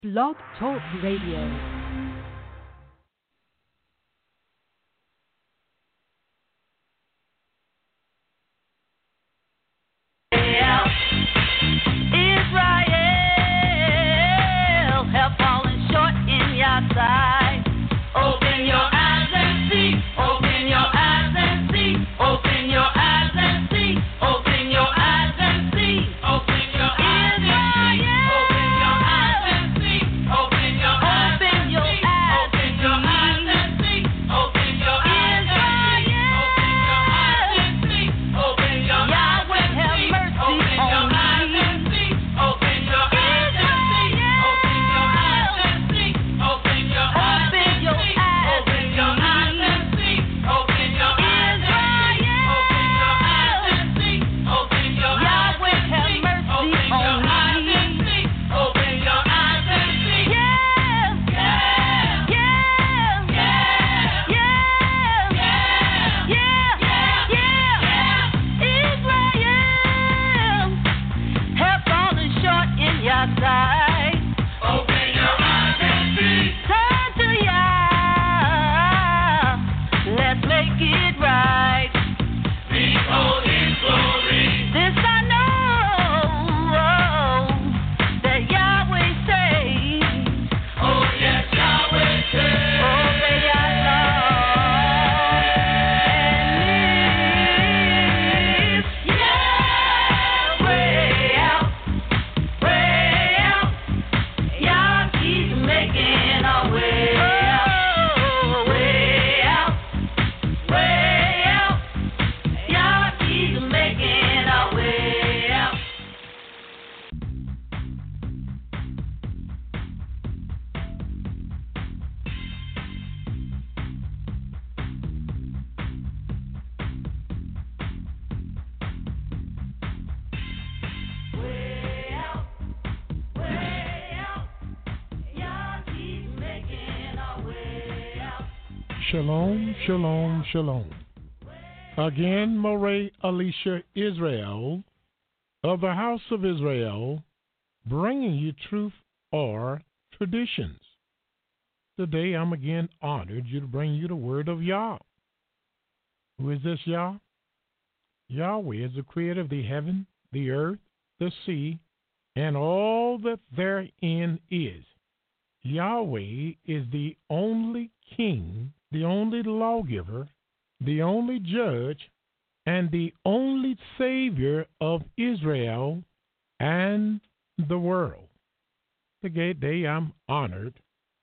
Blog Talk Radio. Shalom, shalom, shalom. Again, Moray Alicia Israel of the House of Israel, bringing you truth or traditions. Today, I'm again honored to bring you the word of Yah. Who is this Yah? Yahweh is the creator of the heaven, the earth, the sea, and all that therein is. Yahweh is the only king, the only lawgiver, the only judge, and the only Savior of Israel and the world. Today I'm honored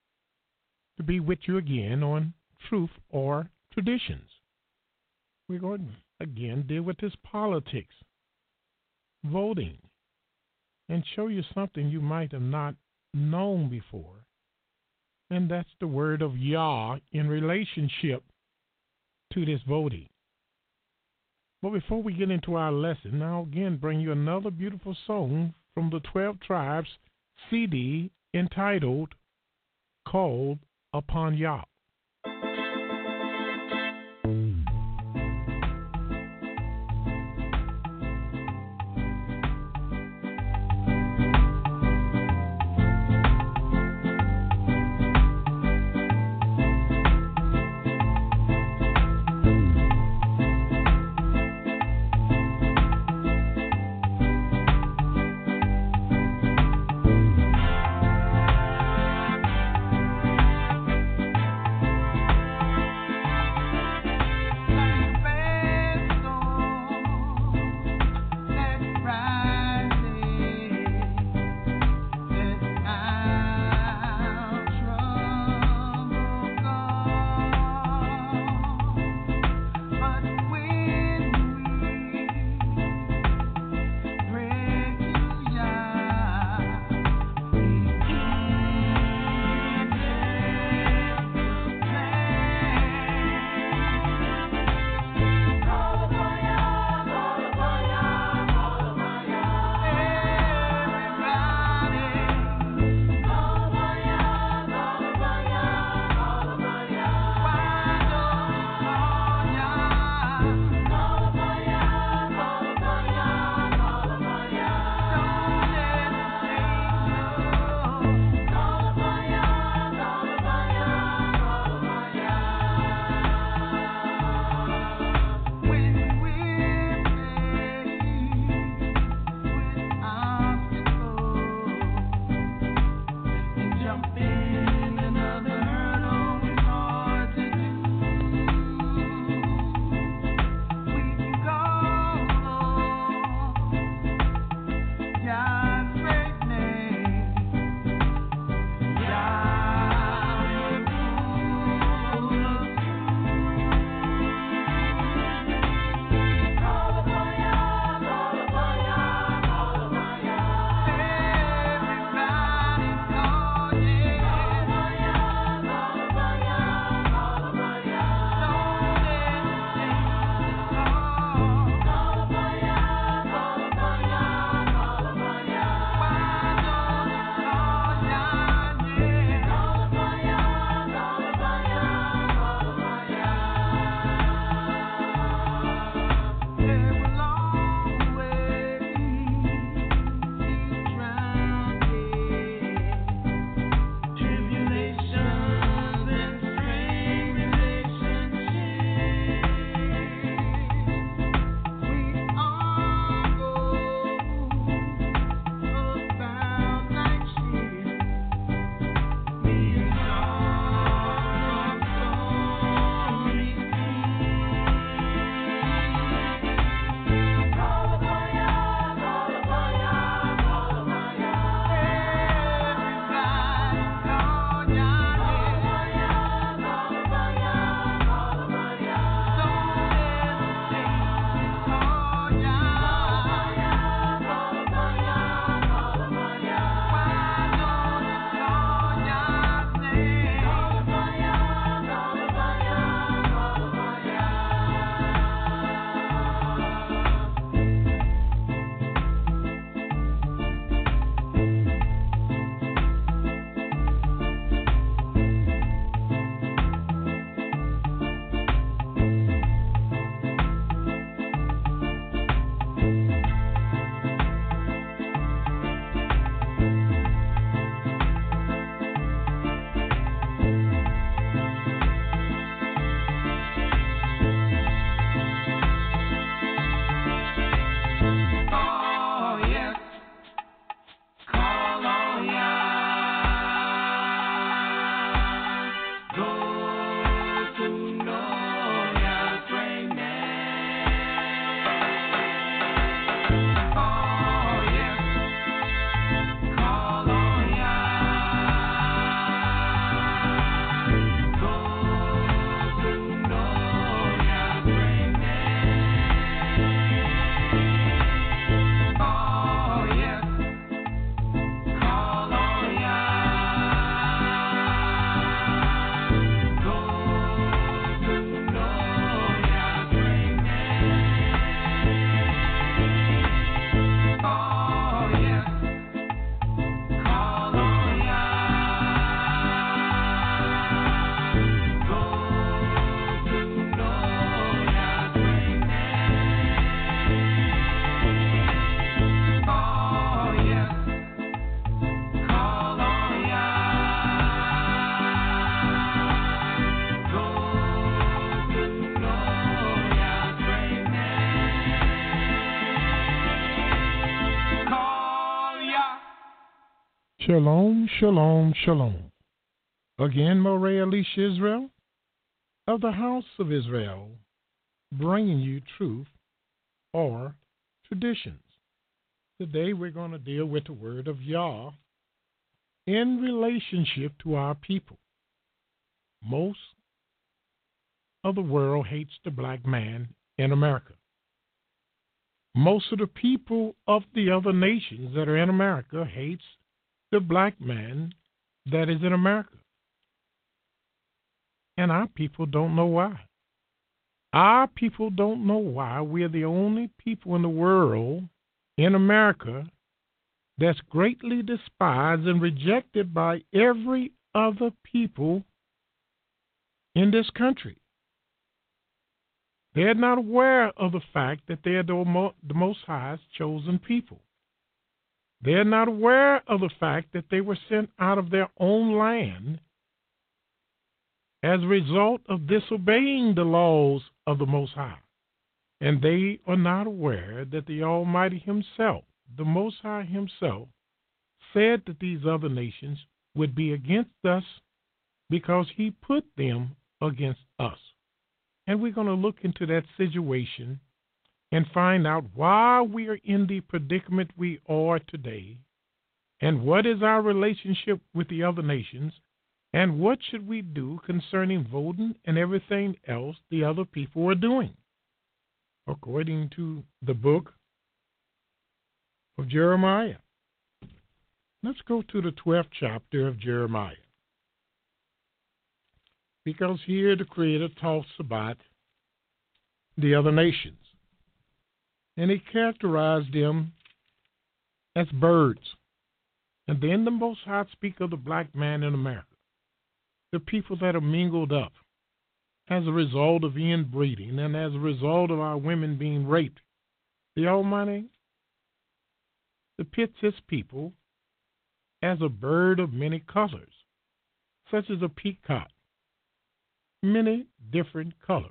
to be with you again on Truth or Traditions. We're going to again deal with this politics, voting, and show you something you might have not known before. And that's the word of Yah in relationship to this voting. But before we get into our lesson, I'll again bring you another beautiful song from the 12 Tribes CD entitled Called Upon Yah. Shalom, shalom, shalom. Again, Moray Alicia Israel of the House of Israel, bringing you truth or traditions. Today we're going to deal with the word of Yah in relationship to our people. Most of the world hates the black man in America. Most of the people of the other nations that are in America hates the black man that is in America. And our people don't know why. Our people don't know why we're the only people in the world, in America, that's greatly despised and rejected by every other people in this country. They're not aware of the fact that they're the Most High's chosen people. They're not aware of the fact that they were sent out of their own land as a result of disobeying the laws of the Most High. And they are not aware that the Almighty Himself, the Most High Himself, said that these other nations would be against us because He put them against us. And we're going to look into that situation and find out why we are in the predicament we are today, and what is our relationship with the other nations, and what should we do concerning voting and everything else the other people are doing. According to the book of Jeremiah. Let's go to the 12th chapter of Jeremiah. Because here the Creator talks about the other nations. And He characterized them as birds. And then the Most High speak of the black man in America. The people that are mingled up as a result of inbreeding and as a result of our women being raped. The Almighty depicts His people as a bird of many colors, such as a peacock. Many different colors.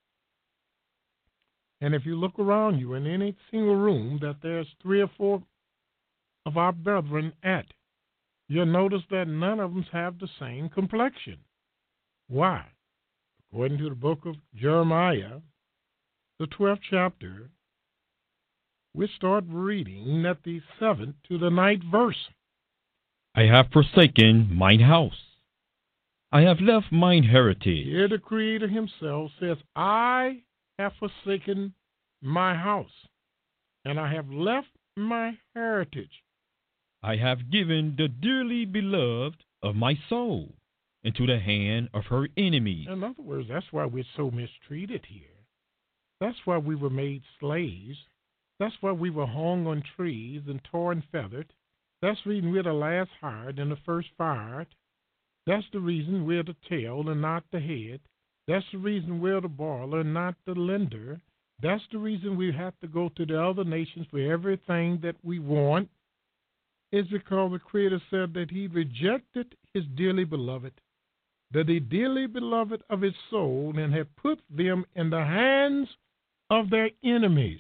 And if you look around you in any single room that there's 3 or 4 of our brethren at, you'll notice that none of them have the same complexion. Why? According to the book of Jeremiah, the 12th chapter, we start reading at the 7th to the 9th verse. I have forsaken mine house. I have left mine heritage. Here the Creator Himself says, I have forsaken my house, and I have left my heritage. I have given the dearly beloved of my soul into the hand of her enemies. In other words, that's why we're so mistreated here. That's why we were made slaves. That's why we were hung on trees and torn and feathered. That's the reason we're the last hired and the first fired. That's the reason we're the tail and not the head. That's the reason we're the borrower and not the lender. That's the reason we have to go to the other nations for everything that we want. It's because the Creator said that He rejected His dearly beloved, that the dearly beloved of His soul, and had put them in the hands of their enemies.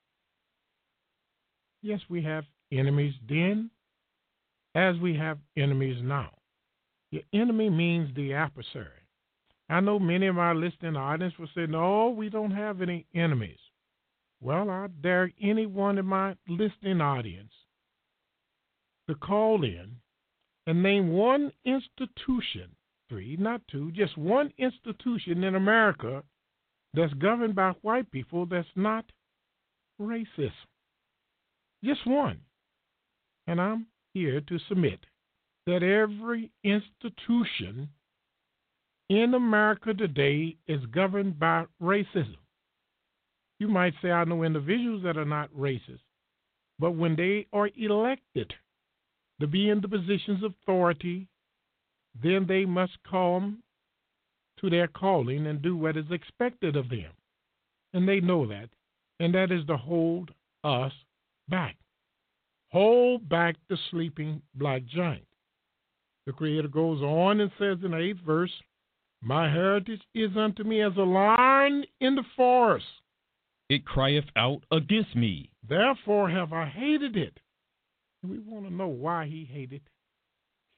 Yes, we have enemies then, as we have enemies now. The enemy means the adversary. I know many of our listening audience will say, no, we don't have any enemies. Well, I dare anyone in my listening audience to call in and name one institution, 3, not 2, just one institution in America that's governed by white people that's not racist. Just one. And I'm here to submit that every institution in America today is governed by racism. You might say, I know individuals that are not racist, but when they are elected to be in the positions of authority, then they must come to their calling and do what is expected of them. And they know that. And that is to hold us back. Hold back the sleeping black giant. The Creator goes on and says in the 8th verse, my heritage is unto me as a lion in the forest. It crieth out against me. Therefore have I hated it. And we want to know why He hated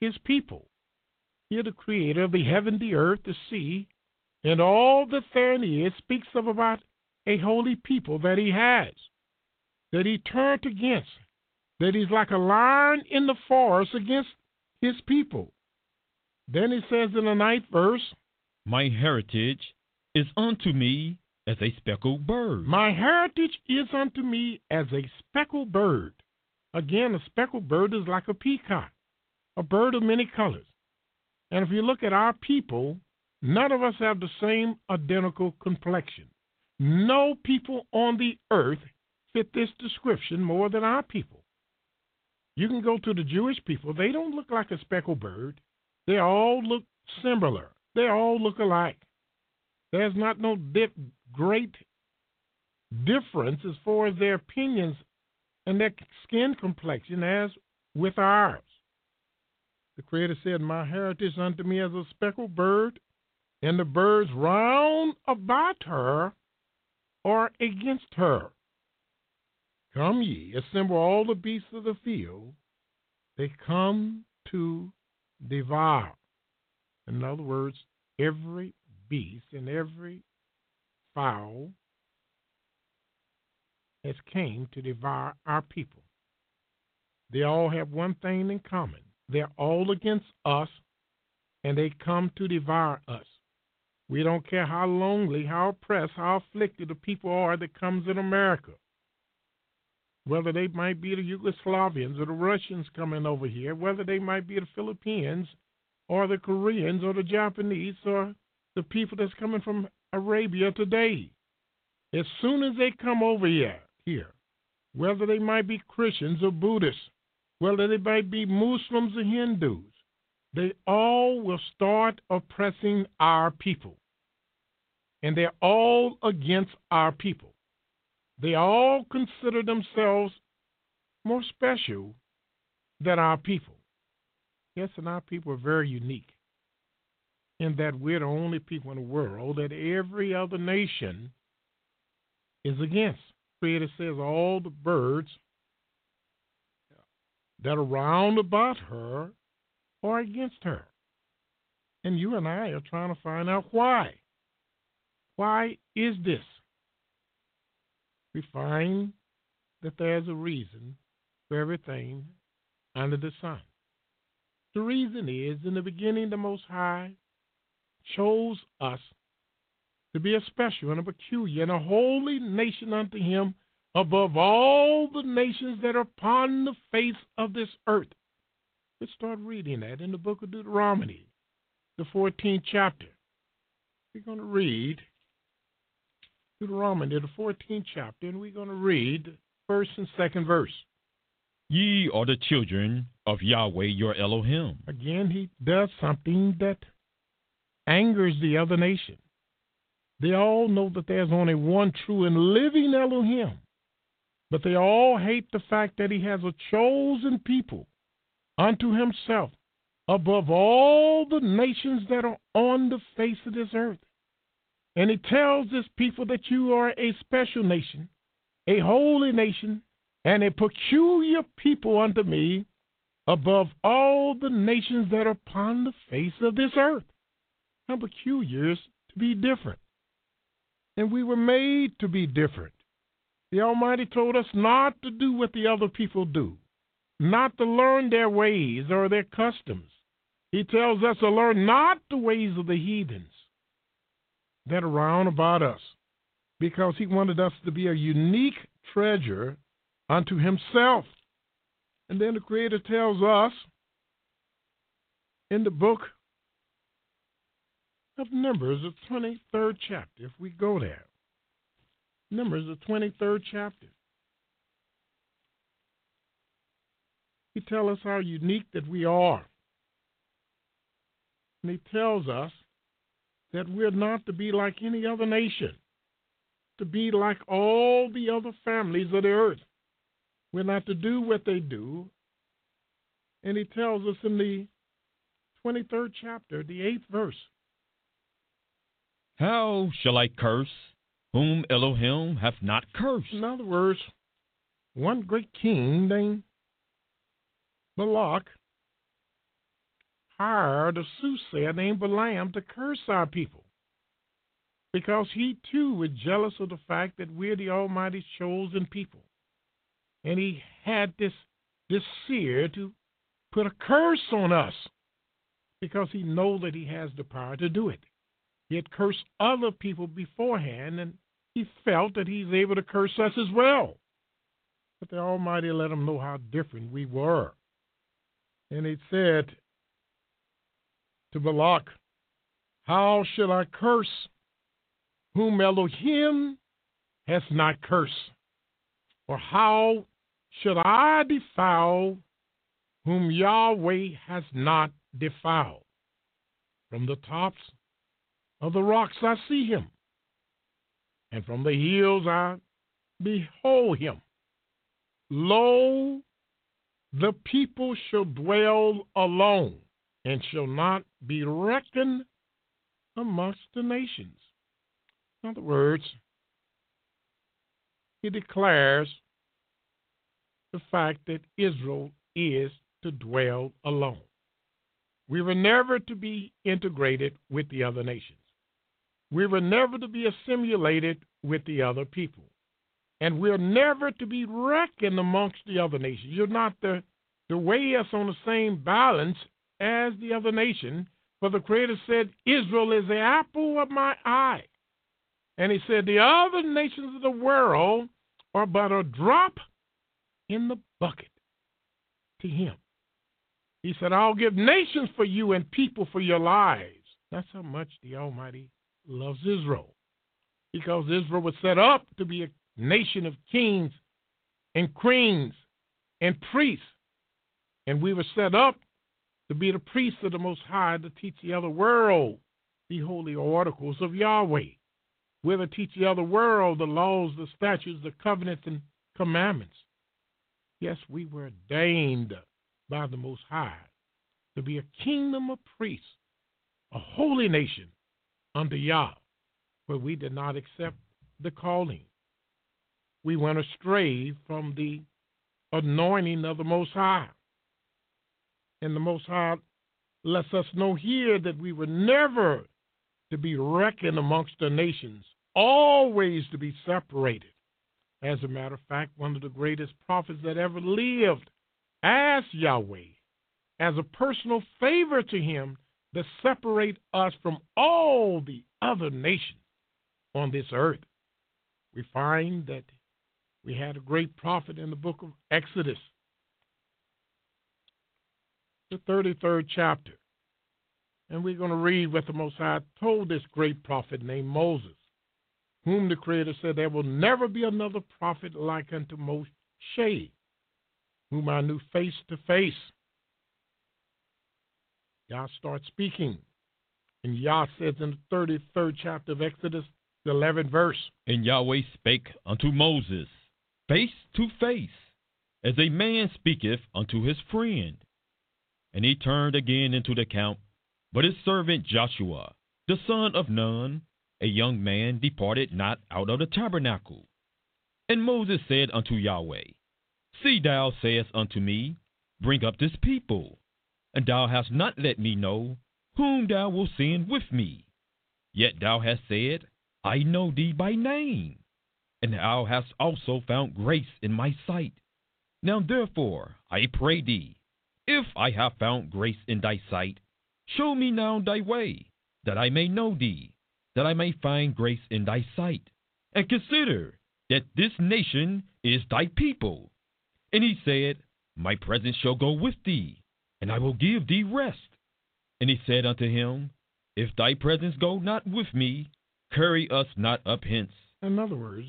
his people. Here the creator of the heaven, the earth, the sea, and all that therein is speaks of about a holy people that he has, that he turned against, that he's like a lion in the forest against his people. Then he says in the 9th verse, My heritage is unto me as a speckled bird. My heritage is unto me as a speckled bird. Again, a speckled bird is like a peacock, a bird of many colors. And if you look at our people, none of us have the same identical complexion. No people on the earth fit this description more than our people. You can go to the Jewish people. They don't look like a speckled bird. They all look similar. They all look alike. There's not no great difference as far as their opinions and their skin complexion as with ours. The Creator said, My heritage unto me as a speckled bird, and the birds round about her or against her. Come ye, assemble all the beasts of the field, they come to devour. In other words, every beast and every fowl has came to devour our people. They all have one thing in common. They're all against us, and they come to devour us. We don't care how lonely, how oppressed, how afflicted the people are that comes in America. Whether they might be the Yugoslavians or the Russians coming over here, whether they might be the Philippines or the Koreans or the Japanese or the people that's coming from Arabia today. As soon as they come over here, whether they might be Christians or Buddhists, whether they might be Muslims or Hindus, they all will start oppressing our people. And they're all against our people. They all consider themselves more special than our people. Yes, and our people are very unique in that we're the only people in the world that every other nation is against. The Creator says all the birds that are round about her are against her. And you and I are trying to find out why. Why is this? We find that there's a reason for everything under the sun. The reason is, in the beginning, the Most High chose us to be a special and a peculiar and a holy nation unto him above all the nations that are upon the face of this earth. Let's start reading that in the book of Deuteronomy, the 14th chapter. We're going to read Deuteronomy, the 14th chapter, and we're going to read first and second verse. Ye are the children of Yahweh your Elohim. Again, he does something that angers the other nation. They all know that there's only one true and living Elohim, but they all hate the fact that he has a chosen people unto himself above all the nations that are on the face of this earth. And he tells this people that you are a special nation, a holy nation, and a peculiar people unto me above all the nations that are upon the face of this earth. How peculiar is to be different. And we were made to be different. The Almighty told us not to do what the other people do, not to learn their ways or their customs. He tells us to learn not the ways of the heathens that are round about us, because he wanted us to be a unique treasure unto himself. And then the Creator tells us in the book of Numbers, the 23rd chapter, if we go there. Numbers, the 23rd chapter. He tells us how unique that we are. And he tells us that we're not to be like any other nation, to be like all the other families of the earth. We're not to do what they do. And he tells us in the 23rd chapter, the 8th verse. How shall I curse whom Elohim hath not cursed? In other words, one great king named Balak hired a soothsayer named Balaam to curse our people, because he too was jealous of the fact that we're the Almighty's chosen people. And he had this seer to put a curse on us, because he knows that he has the power to do it. He had cursed other people beforehand, and he felt that he's able to curse us as well. But the Almighty let him know how different we were. And he said to Balak, how shall I curse whom Elohim has not cursed? Or how should I defile whom Yahweh has not defiled? From the tops of the rocks I see him, and from the hills I behold him. Lo, the people shall dwell alone, and shall not be reckoned amongst the nations. In other words, he declares the fact that Israel is to dwell alone. We were never to be integrated with the other nations. We were never to be assimilated with the other people. And we're never to be reckoned amongst the other nations. You're not to weigh us on the same balance as the other nation. For the Creator said, Israel is the apple of my eye. And he said, the other nations of the world are but a drop in the bucket to him. He said, I'll give nations for you and people for your lives. That's how much the Almighty loves Israel. Because Israel was set up to be a nation of kings and queens and priests. And we were set up to be the priests of the Most High, to teach the other world the holy oracles of Yahweh. We're to teach the other world the laws, the statutes, the covenants, and commandments. Yes, we were ordained by the Most High to be a kingdom of priests, a holy nation under Yah, but we did not accept the calling. We went astray from the anointing of the Most High. And the Most High lets us know here that we were never to be reckoned amongst the nations, always to be separated. As a matter of fact, one of the greatest prophets that ever lived asked Yahweh, as a personal favor to him, to separate us from all the other nations on this earth. We find that we had a great prophet in the book of Exodus, the 33rd chapter. And we're going to read what the Most High told this great prophet named Moses, whom the Creator said, there will never be another prophet like unto Moshe, whom I knew face to face. Yah starts speaking. And Yah says in the 33rd chapter of Exodus, the 11th verse, And Yahweh spake unto Moses face to face, as a man speaketh unto his friend. And he turned again into the camp, but his servant Joshua, the son of Nun, a young man, departed not out of the tabernacle. And Moses said unto Yahweh, See, thou sayest unto me, Bring up this people, and thou hast not let me know whom thou wilt send with me. Yet thou hast said, I know thee by name, and thou hast also found grace in my sight. Now therefore, I pray thee, if I have found grace in thy sight, show me now thy way, that I may know thee, that I may find grace in thy sight. And consider that this nation is thy people. And he said, My presence shall go with thee, and I will give thee rest. And he said unto him, If thy presence go not with me, carry us not up hence. In other words,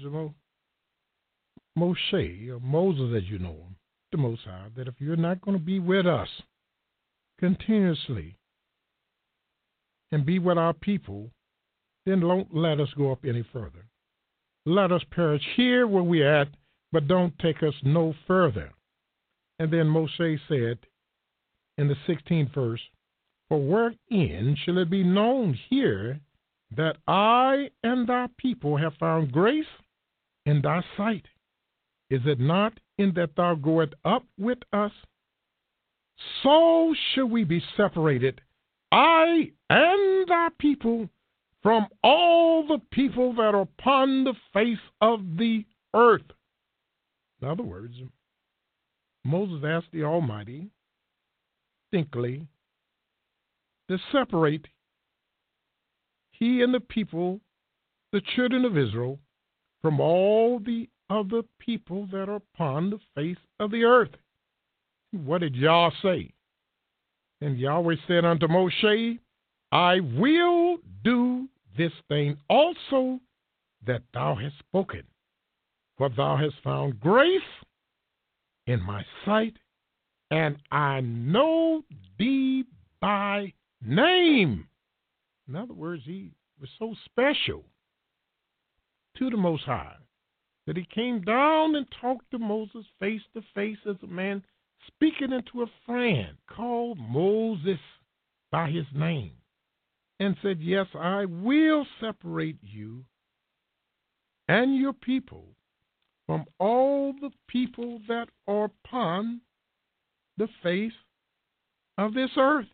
Moshe, or Moses as you know him, the Most High, that if you're not going to be with us continuously and be with our people, then don't let us go up any further. Let us perish here where we're at, but don't take us no further. And then Moshe said in the 16th verse, For wherein shall it be known here that I and thy people have found grace in thy sight? Is it not in that thou goest up with us? so shall we be separated, I and thy people, from all the people that are upon the face of the earth. In other words, Moses asked the Almighty distinctly to separate he and the people, the children of Israel, from all the other people that are upon the face of the earth. What did Yah say? And Yahweh said unto Moshe, I will do this thing also that thou hast spoken, for thou hast found grace in my sight, and I know thee by name. In other words, he was so special to the Most High that he came down and talked to Moses face to face as a man speaking into a friend, called Moses by his name, and said, yes, I will separate you and your people from all the people that are upon the face of this earth.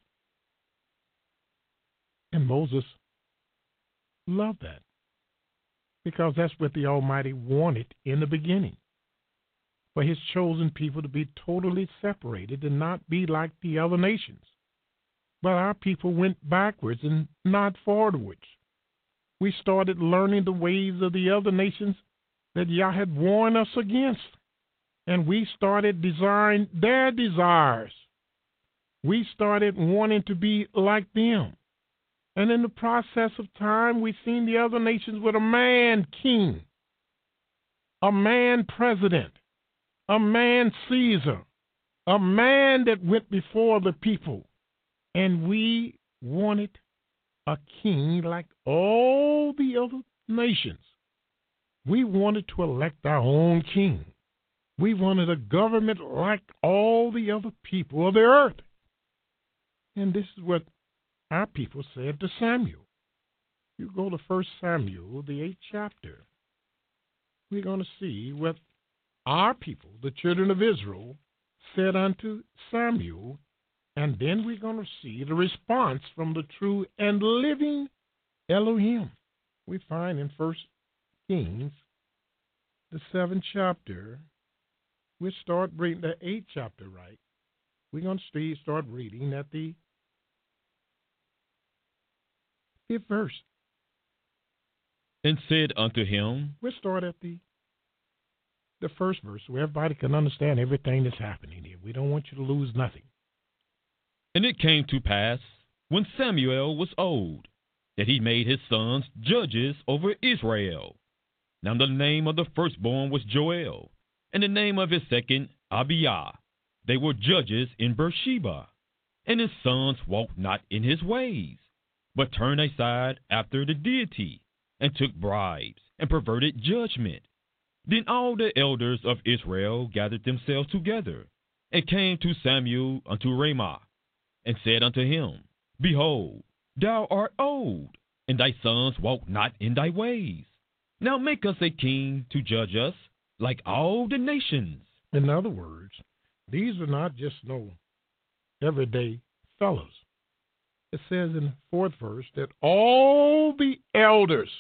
And Moses loved that, because that's what the Almighty wanted in the beginning, for his chosen people to be totally separated and not be like the other nations. But our people went backwards and not forwards. We started learning the ways of the other nations that Yah had warned us against, and we started desiring their desires. We started wanting to be like them. And in the process of time, we've seen the other nations with a man king, a man president, a man Caesar, a man that went before the people. And we wanted a king like all the other nations. We wanted to elect our own king. We wanted a government like all the other people of the earth. And this is what our people said to Samuel. You go to 1 Samuel, the 8th chapter. We're going to see what our people, the children of Israel, said unto Samuel, and then we're going to see the response from the true and living Elohim. We find in 1 Kings, the 7th chapter, we'll start reading the 8th chapter, right? We're going to start reading at the 5th verse. And said unto him, we'll start at the first verse so everybody can understand everything that's happening here. We don't want you to lose nothing. And it came to pass, when Samuel was old, that he made his sons judges over Israel. Now the name of the firstborn was Joel, and the name of his second Abiah. They were judges in Beersheba. And his sons walked not in his ways, but turned aside after the deity, and took bribes, and perverted judgment. Then all the elders of Israel gathered themselves together, and came to Samuel unto Ramah, and said unto him, Behold, thou art old, and thy sons walk not in thy ways. Now make us a king to judge us, like all the nations. In other words, these are not just no everyday fellows. It says in the 4th verse that all the elders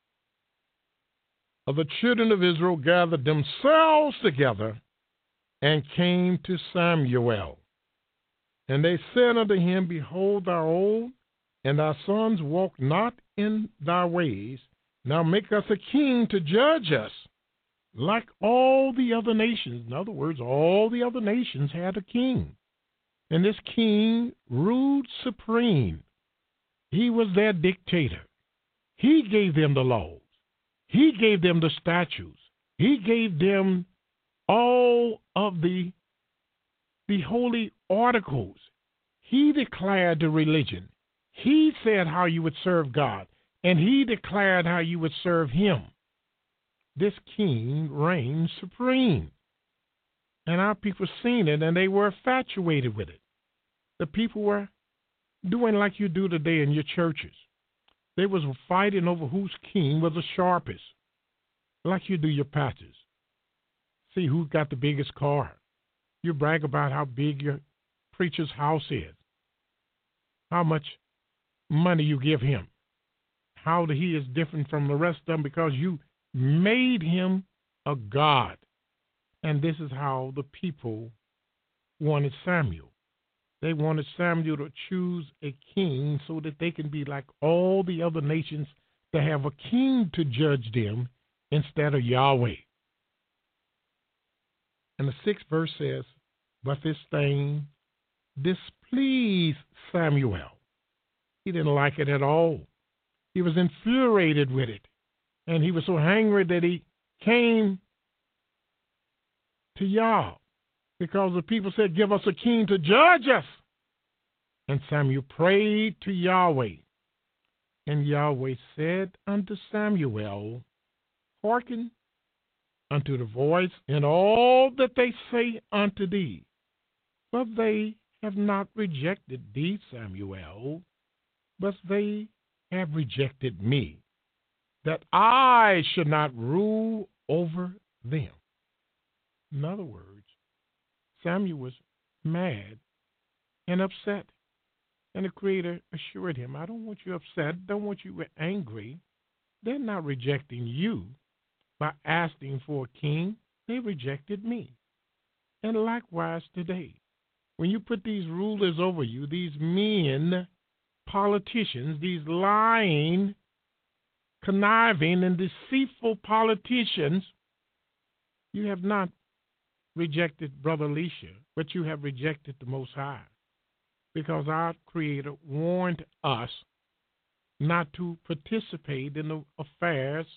of the children of Israel gathered themselves together and came to Samuel. And they said unto him, Behold, thou art old, and thy sons walk not in thy ways. Now make us a king to judge us, like all the other nations. In other words, all the other nations had a king. And this king ruled supreme. He was their dictator. He gave them the laws. He gave them the statutes. He gave them all of the holy articles. He declared the religion. He said how you would serve God, and he declared how you would serve him. This king reigned supreme. And our people seen it, and they were infatuated with it. The people were doing like you do today in your churches. They was fighting over whose king was the sharpest, like you do your pastors. See who got the biggest car. You brag about how big your preacher's house is, how much money you give him, how he is different from the rest of them because you made him a god. And this is how the people wanted Samuel. They wanted Samuel to choose a king so that they can be like all the other nations, to have a king to judge them instead of Yahweh. And the 6th verse says, but this thing displeased Samuel. He didn't like it at all. He was infuriated with it. And he was so angry that he came to Yah, because the people said, give us a king to judge us. And Samuel prayed to Yahweh. And Yahweh said unto Samuel, hearken unto the voice in all that they say unto thee. But they have not rejected thee, Samuel, but they have rejected me, that I should not rule over them. In other words, Samuel was mad and upset. And the Creator assured him, I don't want you upset, don't want you angry. They're not rejecting you by asking for a king. They rejected me. And likewise today, when you put these rulers over you, these men, politicians, these lying, conniving, and deceitful politicians, you have not rejected Brother Elisha, but you have rejected the Most High, because our Creator warned us not to participate in the affairs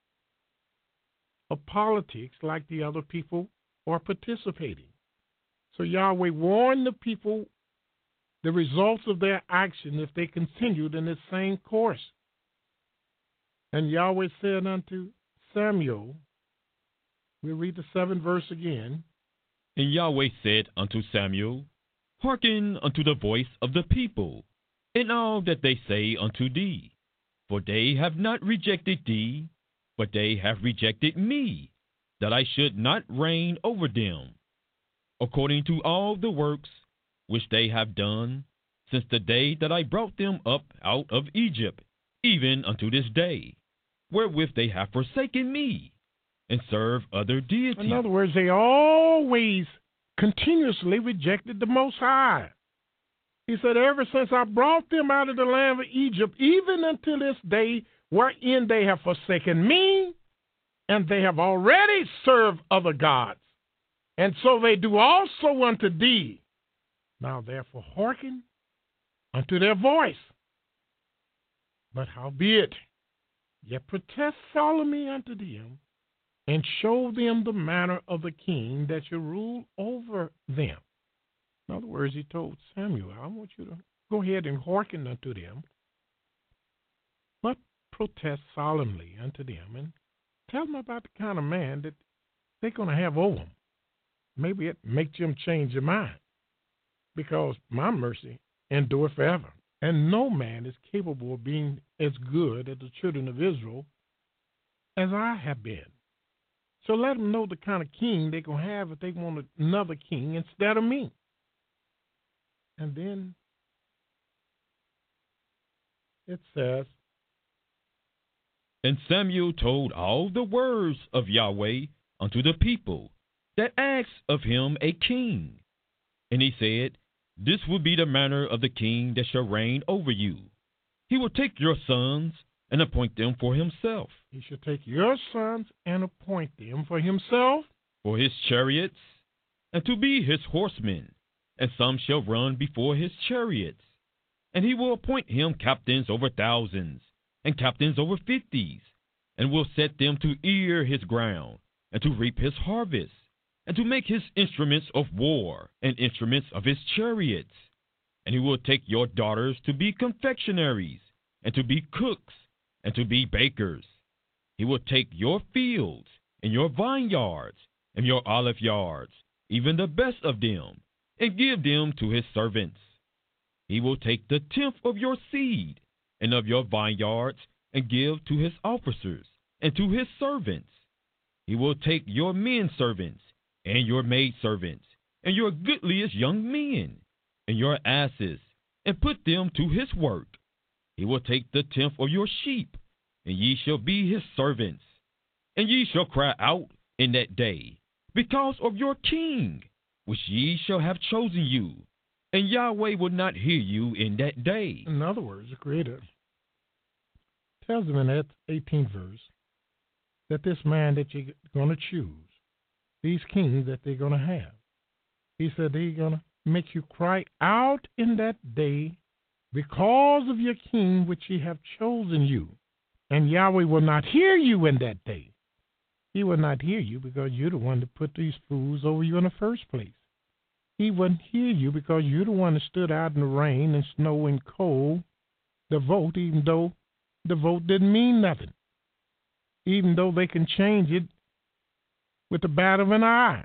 of politics like the other people are participating. So Yahweh warned the people the results of their action if they continued in the same course. And Yahweh said unto Samuel, we'll read the 7th verse again. And Yahweh said unto Samuel, hearken unto the voice of the people, in all that they say unto thee. For they have not rejected thee, but they have rejected me, that I should not reign over them, according to all the works which they have done, since the day that I brought them up out of Egypt, even unto this day, wherewith they have forsaken me, and serve other deities. In other words, they always continuously rejected the Most High. He said, ever since I brought them out of the land of Egypt, even until this day, wherein they have forsaken me, and they have already served other gods, and so they do also unto thee. Now therefore hearken unto their voice. But howbeit, yet protest solemnly unto them, and show them the manner of the king that shall rule over them. In other words, he told Samuel, I want you to go ahead and hearken unto them, but protest solemnly unto them, and tell them about the kind of man that they're going to have over them. Maybe it makes them change their mind, because my mercy endureth forever, and no man is capable of being as good as the children of Israel as I have been. So let them know the kind of king they're going to have if they want another king instead of me. And then it says, and Samuel told all the words of Yahweh unto the people that asked of him a king. And he said, this will be the manner of the king that shall reign over you. He will take your sons and appoint them for himself. He shall take your sons and appoint them for himself, for his chariots, and to be his horsemen, and some shall run before his chariots. And he will appoint him captains over thousands, and captains over 50s, and will set them to ear his ground, and to reap his harvest, and to make his instruments of war, and instruments of his chariots. And he will take your daughters to be confectionaries, and to be cooks, and to be bakers. He will take your fields, and your vineyards, and your olive yards, even the best of them, and give them to his servants. He will take the tenth of your seed, and of your vineyards, and give to his officers, and to his servants. He will take your men servants, and your maid servants, and your goodliest young men, and your asses, and put them to his work. He will take the tenth of your sheep, and ye shall be his servants. And ye shall cry out in that day, because of your king, which ye shall have chosen you, and Yahweh will not hear you in that day. In other words, the Creator tells them in that 18th verse that this man that you're going to choose, these kings that they're going to have, he said they're going to make you cry out in that day because of your king which ye have chosen you. And Yahweh will not hear you in that day. He will not hear you because you're the one that put these fools over you in the first place. He wouldn't hear you because you're the one that stood out in the rain and snow and cold to vote, even though the vote didn't mean nothing. Even though they can change it with the bat of an eye.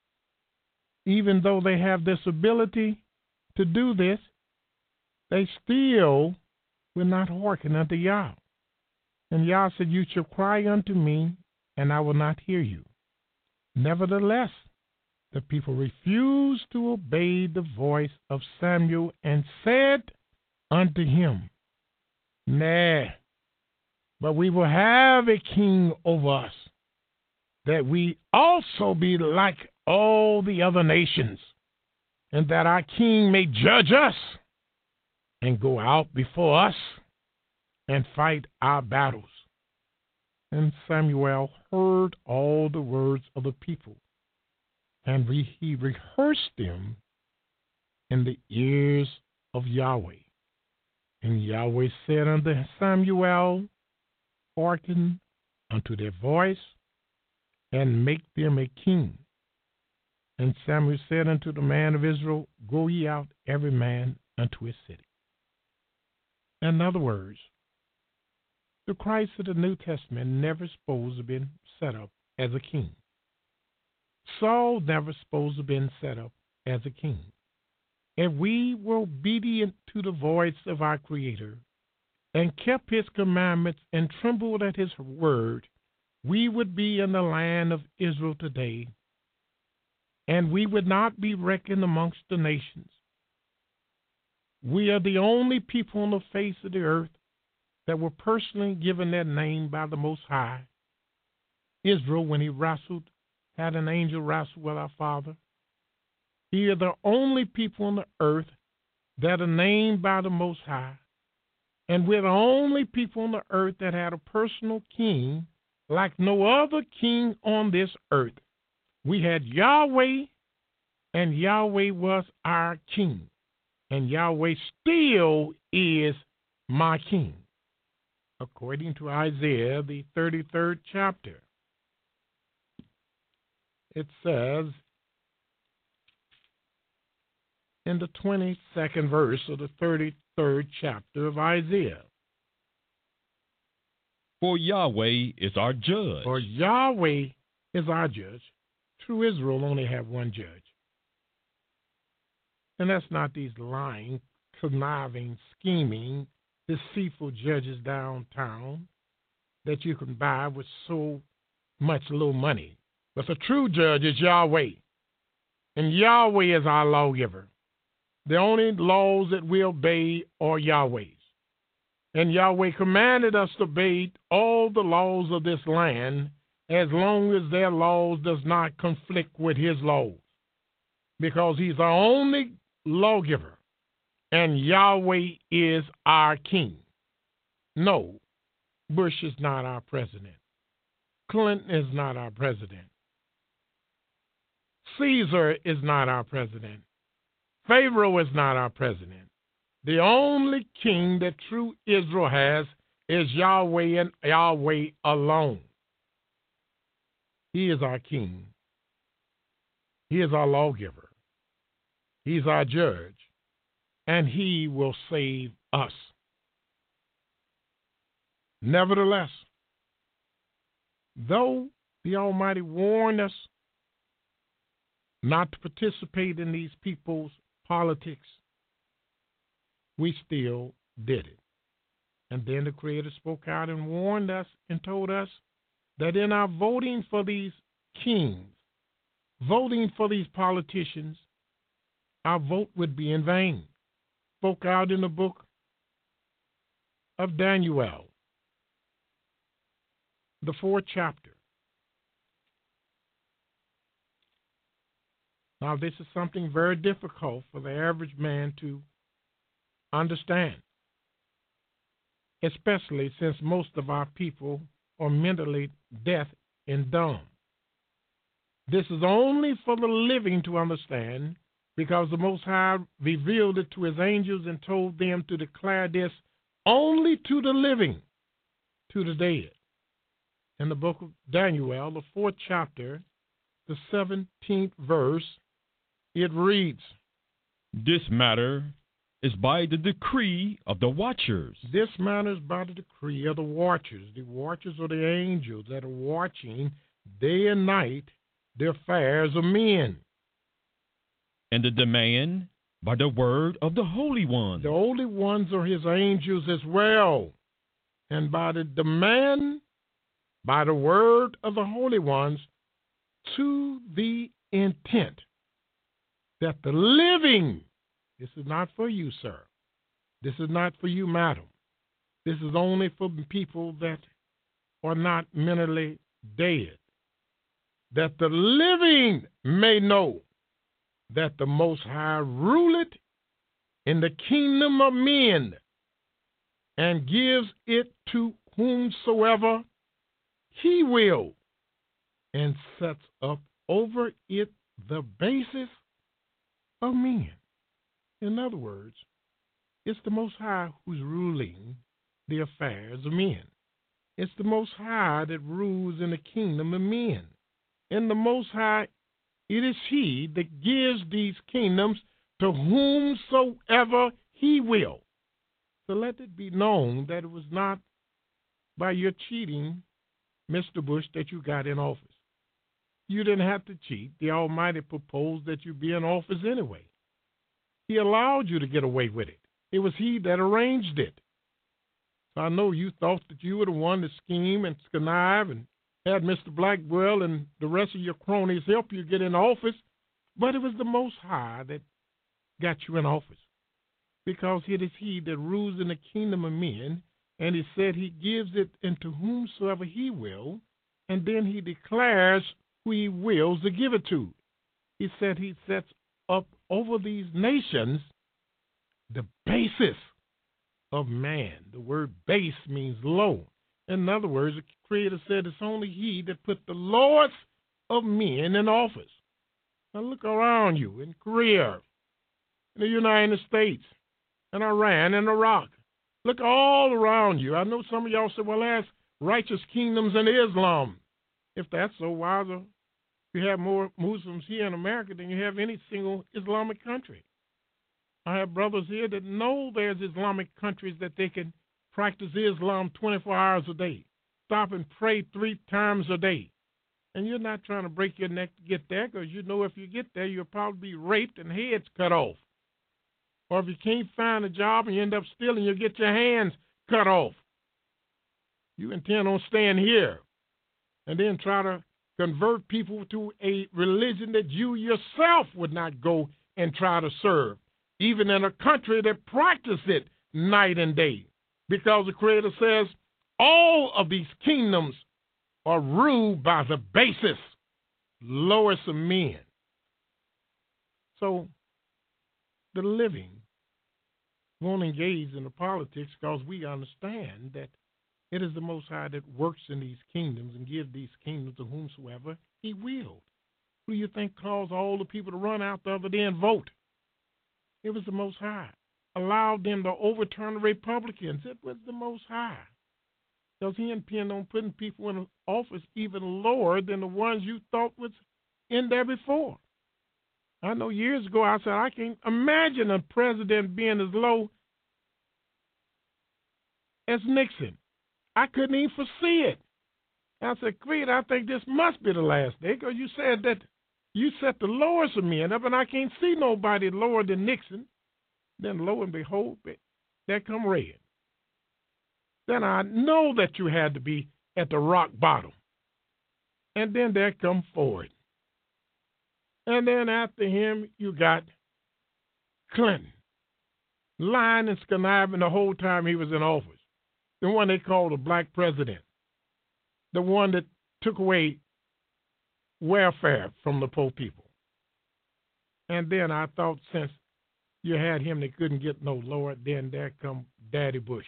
Even though they have this ability to do this, they still will not hearken unto Yah. And Yah said, you shall cry unto me, and I will not hear you. Nevertheless, the people refused to obey the voice of Samuel and said unto him, Nay, but we will have a king over us, that we also be like all the other nations, and that our king may judge us and go out before us and fight our battles. And Samuel heard all the words of the people, and he rehearsed them in the ears of Yahweh. And Yahweh said unto Samuel, hearken unto their voice, and make them a king. And Samuel said unto the man of Israel, go ye out every man unto his city. In other words, the Christ of the New Testament never supposed to have been set up as a king. Saul never supposed to have been set up as a king. If we were obedient to the voice of our Creator and kept his commandments and trembled at his word, we would be in the land of Israel today, and we would not be reckoned amongst the nations. We are the only people on the face of the earth that were personally given that name by the Most High. Israel, when he had an angel wrestle with our Father. We are the only people on the earth that are named by the Most High. And we're the only people on the earth that had a personal king like no other king on this earth. We had Yahweh, and Yahweh was our king. And Yahweh still is my king, according to Isaiah, the 33rd chapter. It says in the 22nd verse of the 33rd chapter of Isaiah, for Yahweh is our judge. For Yahweh is our judge. True Israel only have one judge. And that's not these lying, conniving, scheming, deceitful judges downtown that you can buy with so much little money. But the true judge is Yahweh. And Yahweh is our lawgiver. The only laws that we obey are Yahweh's. And Yahweh commanded us to obey all the laws of this land as long as their laws does not conflict with his laws. Because he's our only lawgiver. And Yahweh is our king. No, Bush is not our president. Clinton is not our president. Caesar is not our president. Pharaoh is not our president. The only king that true Israel has is Yahweh and Yahweh alone. He is our king. He is our lawgiver. He's our judge. And he will save us. Nevertheless, though the Almighty warned us not to participate in these people's politics, we still did it. And then the Creator spoke out and warned us and told us that in our voting for these kings, voting for these politicians, our vote would be in vain. Spoke out in the book of Daniel, the 4th chapter. Now, this is something very difficult for the average man to understand, especially since most of our people are mentally deaf and dumb. This is only for the living to understand, because the Most High revealed it to his angels and told them to declare this only to the living, to the dead. In the book of Daniel, the 4th chapter, the 17th verse, it reads, This matter is by the decree of the watchers. This matter is by the decree of the watchers. The watchers are the angels that are watching day and night the affairs of men. And the demand by the word of the Holy One. The Holy Ones are his angels as well. And by the demand, by the word of the Holy Ones, to the intent that the living, this is not for you, sir. This is not for you, madam. This is only for people that are not mentally dead. That the living may know that the Most High ruleth in the kingdom of men and gives it to whomsoever he will, and sets up over it the basis of men. In other words, it's the Most High who's ruling the affairs of men. It's the Most High that rules in the kingdom of men. And the Most High, it is he that gives these kingdoms to whomsoever he will. So let it be known that it was not by your cheating, Mr. Bush, that you got in office. You didn't have to cheat. The Almighty proposed that you be in office anyway. He allowed you to get away with it. It was he that arranged it. So I know you thought that you were the one to scheme and connive and had Mr. Blackwell and the rest of your cronies help you get in office, but it was the Most High that got you in office, because it is he that rules in the kingdom of men, and he said he gives it into whomsoever he will, and then he declares who he wills to give it to. He said he sets up over these nations the basis of man. The word base means low. In other words, the Creator said it's only he that put the lords of men in office. Now look around you in Korea, in the United States, in Iran, and Iraq. Look all around you. I know some of y'all say, well, that's righteous kingdoms in Islam. If that's so, why do you have more Muslims here in America than you have any single Islamic country? I have brothers here that know there's Islamic countries that they can practice Islam 24 hours a day, stop and pray 3 times a day. And you're not trying to break your neck to get there, because you know if you get there, you'll probably be raped and heads cut off. Or if you can't find a job and you end up stealing, you'll get your hands cut off. You intend on staying here and then try to convert people to a religion that you yourself would not go and try to serve, even in a country that practices it night and day. Because the Creator says all of these kingdoms are ruled by the basis, lowest of men. So the living won't engage in the politics, because we understand that it is the Most High that works in these kingdoms and gives these kingdoms to whomsoever he will. Who do you think caused all the people to run out the other day and vote? It was the Most High. Allowed them to overturn the Republicans. It was the Most High. Because he intended on putting people in office even lower than the ones you thought was in there before. I know years ago I said, I can't imagine a president being as low as Nixon. I couldn't even foresee it. I said, Creed, I think this must be the last day, because you said that you set the lowest of men up, and I can't see nobody lower than Nixon. Then lo and behold, there come Reagan. Then I know that you had to be at the rock bottom. And then there come Ford. And then after him, you got Clinton, lying and conniving the whole time he was in office. The one they called the black president. The one that took away welfare from the poor people. And then I thought since you had him, they couldn't get no lower, then there come Daddy Bush.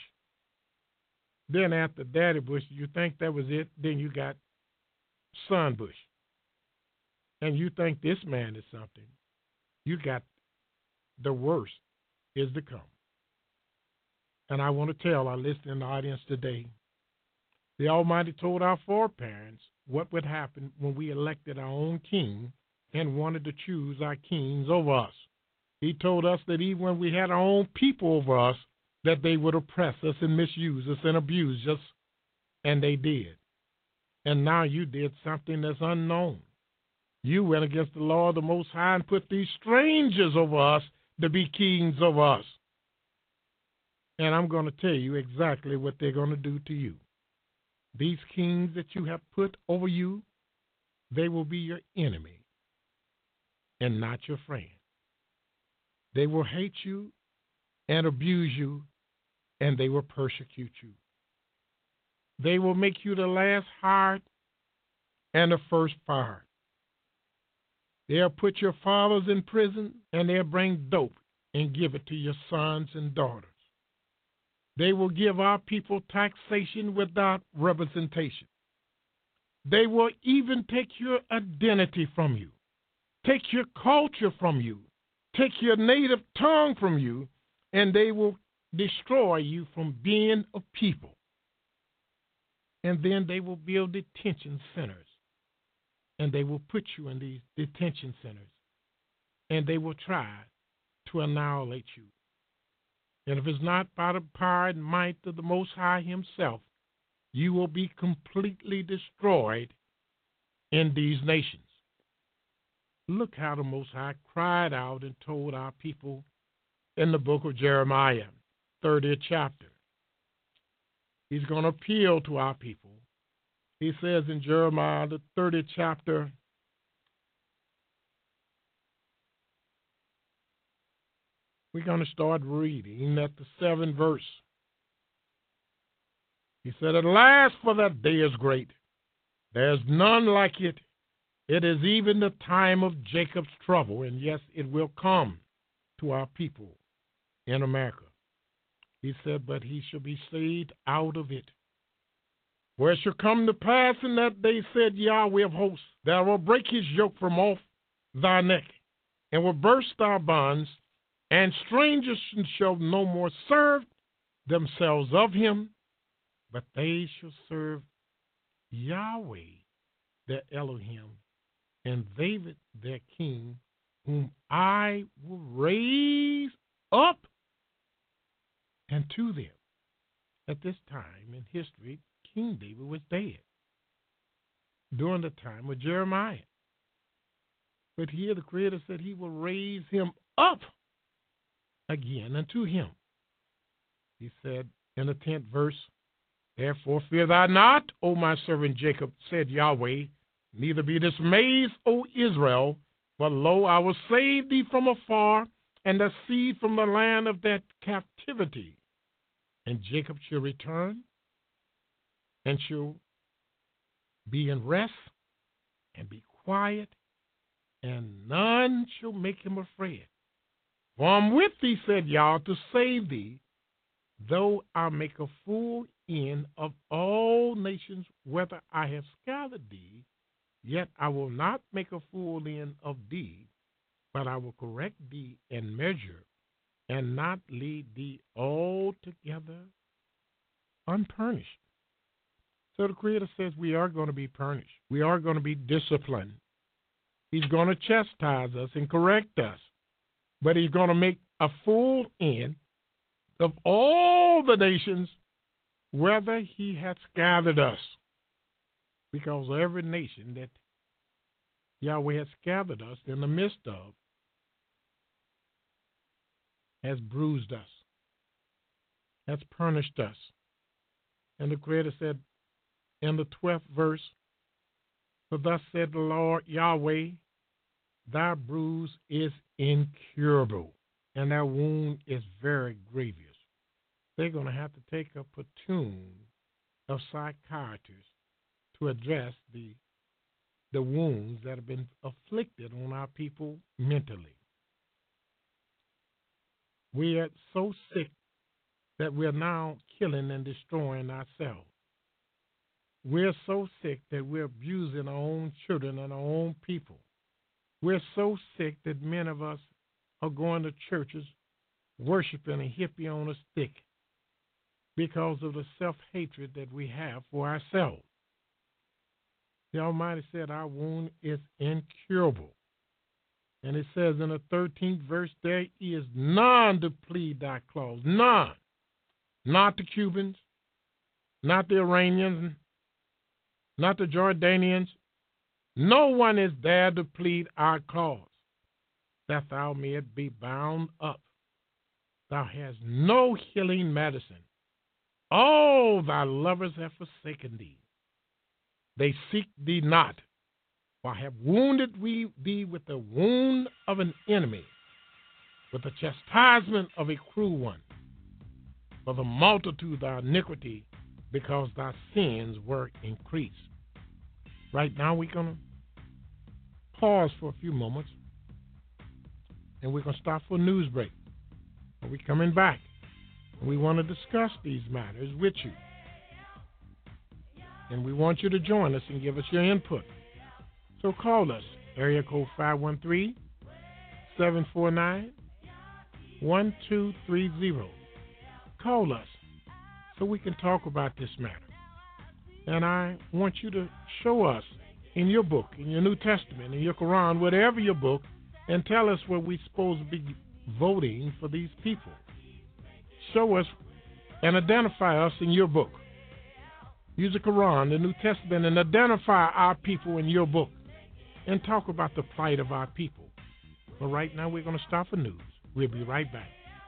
Then after Daddy Bush, you think that was it, then you got Son Bush. And you think this man is something. You got the worst is to come. And I want to tell our listening audience today, the Almighty told our foreparents what would happen when we elected our own king and wanted to choose our kings over us. He told us that even when we had our own people over us, that they would oppress us and misuse us and abuse us, and they did. And now you did something that's unknown. You went against the law of the Most High and put these strangers over us to be kings over us. And I'm going to tell you exactly what they're going to do to you. These kings that you have put over you, they will be your enemy and not your friend. They will hate you and abuse you, and they will persecute you. They will make you the last hired and the first fired. They'll put your fathers in prison, and they'll bring dope and give it to your sons and daughters. They will give our people taxation without representation. They will even take your identity from you, take your culture from you, take your native tongue from you, and they will destroy you from being a people. And then they will build detention centers, and they will put you in these detention centers, and they will try to annihilate you. And if it's not by the power and might of the Most High himself, you will be completely destroyed in these nations. Look how the Most High cried out and told our people in the book of Jeremiah, 30th chapter. He's going to appeal to our people. He says in Jeremiah, the 30th chapter, we're going to start reading at the 7th verse. He said, "Alas, for that day is great. There's none like it. It is even the time of Jacob's trouble, and yes, it will come to our people in America." He said, "But he shall be saved out of it. For it shall come to pass in that day, said Yahweh of hosts, that I will break his yoke from off thy neck, and will burst thy bonds, and strangers shall no more serve themselves of him, but they shall serve Yahweh, their Elohim, and David, their king, whom I will raise up." And to them, at this time in history, King David was dead during the time of Jeremiah. But here the Creator said he will raise him up again unto him. He said in the 10th verse, "Therefore fear thou not, O my servant Jacob, said Yahweh, neither be dismayed, O Israel, for lo, I will save thee from afar, and the seed from the land of that captivity. And Jacob shall return, and shall be in rest, and be quiet, and none shall make him afraid. For I'm with thee, said Yah, to save thee, though I make a full end of all nations, whether I have scattered thee, yet I will not make a full end of thee, but I will correct thee and measure, and not leave thee altogether unpunished." So the Creator says we are going to be punished. We are going to be disciplined. He's going to chastise us and correct us, but he's going to make a full end of all the nations, whether he has gathered us. Because every nation that Yahweh has gathered us in the midst of has bruised us, has punished us. And the Creator said in the 12th verse, "For thus said the Lord Yahweh, thy bruise is incurable." and that wound is very grievous. They're going to have to take a platoon of psychiatrists to address the wounds that have been afflicted on our people mentally. We are so sick that we're now killing and destroying ourselves. We're so sick that we're abusing our own children and our own people. We're so sick that many of us are going to churches worshiping a hippie on a stick because of the self-hatred that we have for ourselves. The Almighty said our wound is incurable. And it says in the 13th verse, there is none to plead thy cause. None. Not the Cubans, not the Iranians, not the Jordanians. No one is there to plead our cause, that thou mayest be bound up. Thou hast no healing medicine. All thy lovers have forsaken thee. They seek thee not. For I have wounded thee with the wound of an enemy, with the chastisement of a cruel one. For the multitude of thy iniquity, because thy sins were increased. Right now we're going to pause for a few moments, and we're going to stop for a news break. And we're coming back, and we want to discuss these matters with you. And we want you to join us and give us your input. So call us, area code 513-749-1230. Call us so we can talk about this matter. And I want you to show us in your book, in your New Testament, in your Quran, whatever your book, and tell us where we're supposed to be voting for these people. Show us and identify us in your book. Use the Quran, the New Testament, and identify our people in your book and talk about the plight of our people. But right now we're going to stop for news. We'll be right back.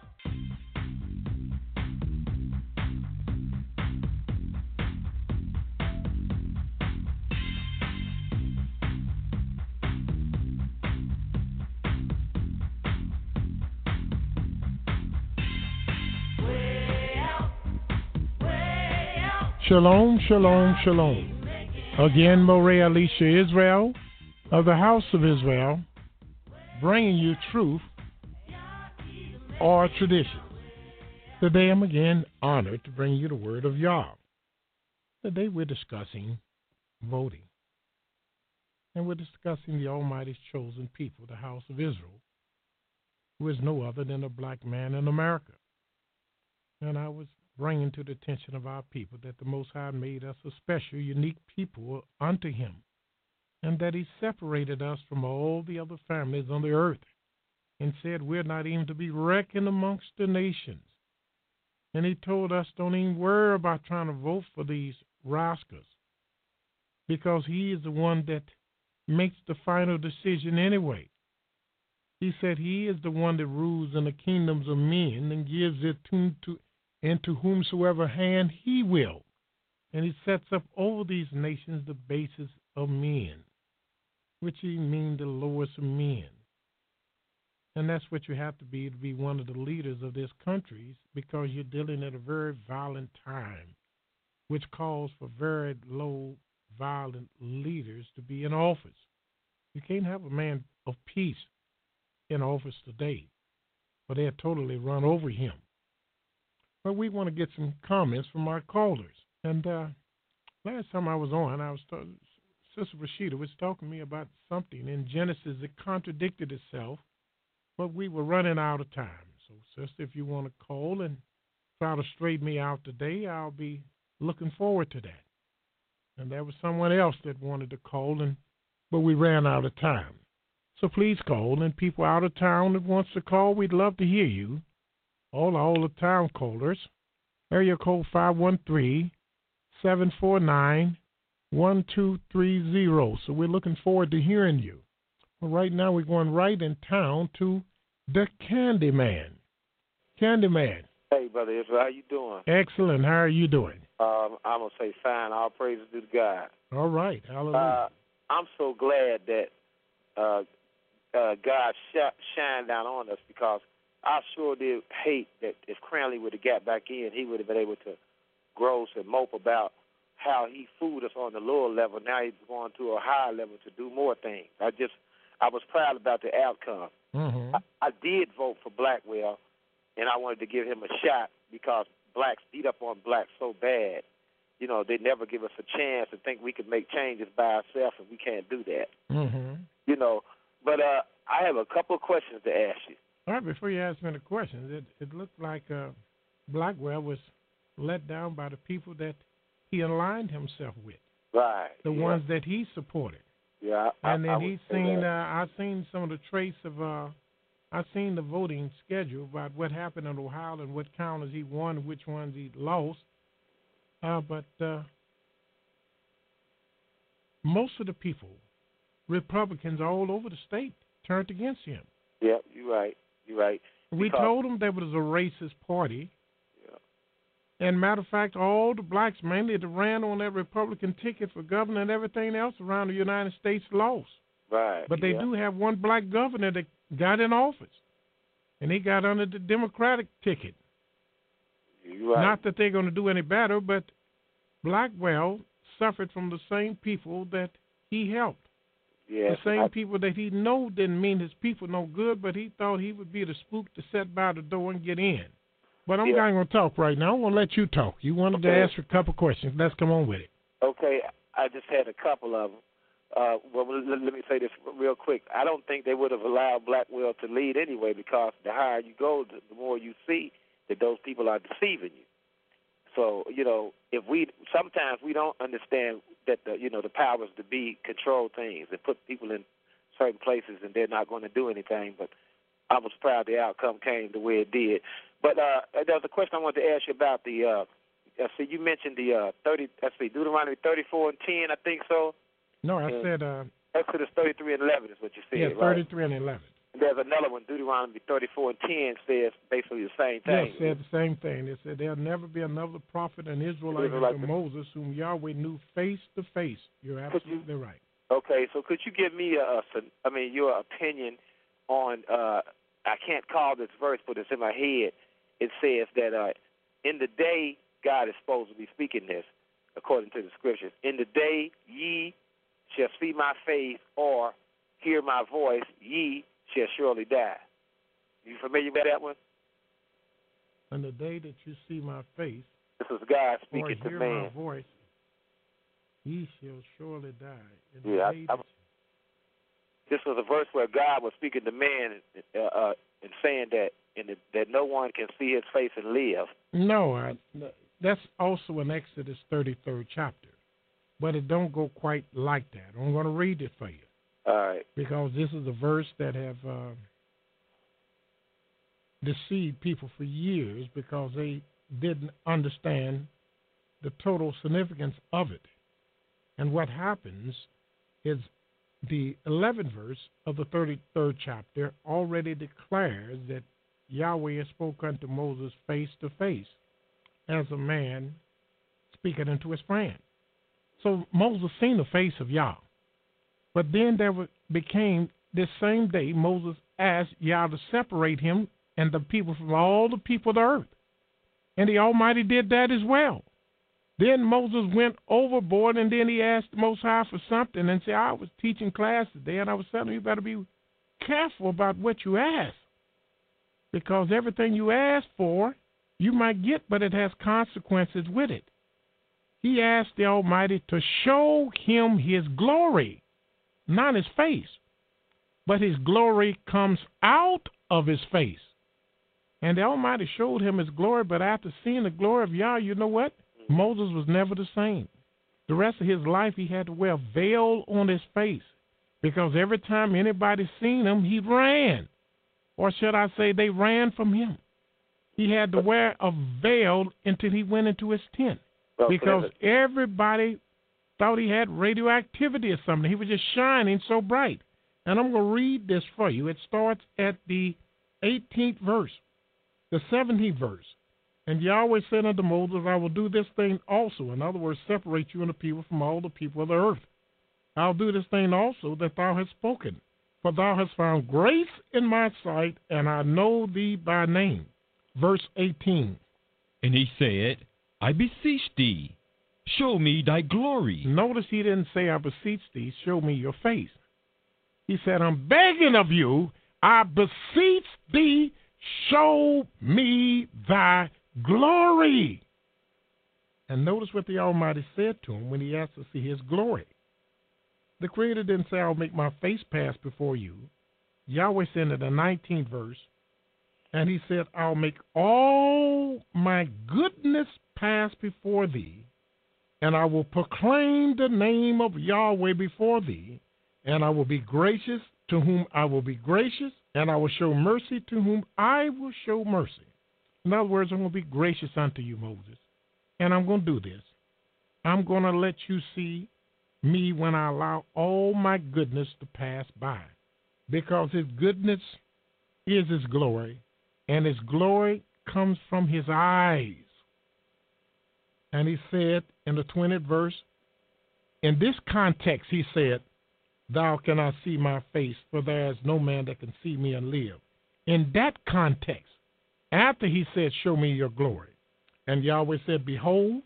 Shalom, shalom, shalom. Again, Moray Alicia Israel of the House of Israel, bringing you truth or tradition. Today I'm again honored to bring you the word of Yah. Today we're discussing voting. And we're discussing the Almighty's chosen people, the House of Israel, who is no other than a black man in America. And I was bringing to the attention of our people that the Most High made us a special, unique people unto him, and that he separated us from all the other families on the earth and said we're not even to be reckoned amongst the nations. And he told us don't even worry about trying to vote for these rascals, because he is the one that makes the final decision anyway. He said he is the one that rules in the kingdoms of men and gives it into whomsoever hand he will. And he sets up over these nations the basis of men, which he means the lowest of men. And that's what you have to be one of the leaders of this country, because you're dealing at a very violent time, which calls for very low, violent leaders to be in office. You can't have a man of peace in office today, but they'll totally run over him. But we want to get some comments from our callers. And last time I was on, Sister Rashida was talking to me about something in Genesis that contradicted itself, but we were running out of time. So, sister, if you want to call and try to straighten me out today, I'll be looking forward to that. And there was someone else that wanted to call, but we ran out of time. So please call, and people out of town that wants to call, we'd love to hear you. All the town callers, area code 513-749-1230. So we're looking forward to hearing you. Well, right now we're going right in town to the Candyman. Candyman. Hey, Brother Israel, how you doing? Excellent. How are you doing? I'm going to say fine. All praises to God. All right. Hallelujah. I'm so glad that God shined down on us, because I sure did hate that if Cranley would have got back in, he would have been able to gross and mope about how he fooled us on the lower level. Now he's going to a higher level to do more things. I was proud about the outcome. Mm-hmm. I did vote for Blackwell, and I wanted to give him a shot because blacks beat up on blacks so bad. You know, they never give us a chance to think we could make changes by ourselves, and we can't do that. Mm-hmm. You know, but I have a couple of questions to ask you. All right, before you ask me the questions, it looked like Blackwell was let down by the people that he aligned himself with. Right. The ones that he supported. Yeah. And then I've seen some of the traits of, I've seen the voting schedule about what happened in Ohio and what counties he won and which ones he lost. But most of the people, Republicans all over the state, turned against him. Yep, you're right. We told them that was a racist party. Yeah. And matter of fact, all the blacks mainly that ran on that Republican ticket for governor and everything else around the United States lost. Right. But they do have one black governor that got in office, and he got under the Democratic ticket. You're right. Not that they're going to do any better, but Blackwell suffered from the same people that he helped. Yes, the same people that he know didn't mean his people no good, but he thought he would be the spook to sit by the door and get in. But I'm not going to talk right now. I'm going to let you talk. You wanted to ask a couple questions. Let's come on with it. Okay, I just had a couple of them. Well, let me say this real quick. I don't think they would have allowed Blackwell to lead anyway, because the higher you go, the more you see that those people are deceiving you. So, you know, sometimes we don't understand that the powers to be control things and put people in certain places and they're not going to do anything. But I was proud the outcome came the way it did. But there was a question I wanted to ask you about the. You mentioned the Deuteronomy 34 and 10, I think so. No, I said Exodus 33 and 11 is what you said. Yeah, 33 right? and 11. There's another one, Deuteronomy 34 and 10 says basically the same thing. Yes, said the same thing. It said there'll never be another prophet in Israelite like Moses whom Yahweh knew face to face. You're absolutely right. Okay, so could you give me your opinion on, I can't call this verse, but it's in my head. It says that in the day, God is supposed to be speaking this, according to the scriptures. In the day ye shall see my face or hear my voice, ye shall surely die. You familiar with that one? On the day that you see my face, this is God speaking or to hear man. my voice, ye shall surely die. This was a verse where God was speaking to man and saying that that no one can see his face and live. No, that's also in Exodus 33rd chapter, but it don't go quite like that. I'm going to read it for you. All right. Because this is a verse that have deceived people for years because they didn't understand the total significance of it. And what happens is the 11th verse of the 33rd chapter already declares that Yahweh spoke unto Moses face to face as a man speaking unto his friend. So Moses seen the face of Yah. But then became this same day, Moses asked Yah to separate him and the people from all the people of the earth. And the Almighty did that as well. Then Moses went overboard, and then he asked the Most High for something and said, I was teaching class today, and I was telling you better be careful about what you ask, because everything you ask for, you might get, but it has consequences with it. He asked the Almighty to show him his glory, not his face, but his glory comes out of his face. And the Almighty showed him his glory, but after seeing the glory of Yah, you know what? Moses was never the same. The rest of his life, he had to wear a veil on his face, because every time anybody seen him, he ran. Or should I say, they ran from him. He had to wear a veil until he went into his tent, because everybody thought he had radioactivity or something. He was just shining so bright. And I'm going to read this for you. It starts at the 18th verse, the 17th verse. And Yahweh said unto Moses, I will do this thing also. In other words, separate you and the people from all the people of the earth. I'll do this thing also that thou hast spoken. for thou hast found grace in my sight, and I know thee by name. Verse 18. And he said, I beseech thee, show me thy glory. Notice he didn't say, I beseech thee, show me your face. He said, I'm begging of you, I beseech thee, show me thy glory. And notice what the Almighty said to him when he asked to see his glory. The Creator didn't say, I'll make my face pass before you. Yahweh said in the 19th verse, and he said, I'll make all my goodness pass before thee, and I will proclaim the name of Yahweh before thee, and I will be gracious to whom I will be gracious, and I will show mercy to whom I will show mercy. In other words, I'm going to be gracious unto you, Moses. And I'm going to do this. I'm going to let you see me when I allow all my goodness to pass by. Because his goodness is his glory, and his glory comes from his eyes. And he said in the 20th verse, in this context, he said, thou cannot see my face, for there is no man that can see me and live. In that context, after he said, show me your glory, and Yahweh said, behold,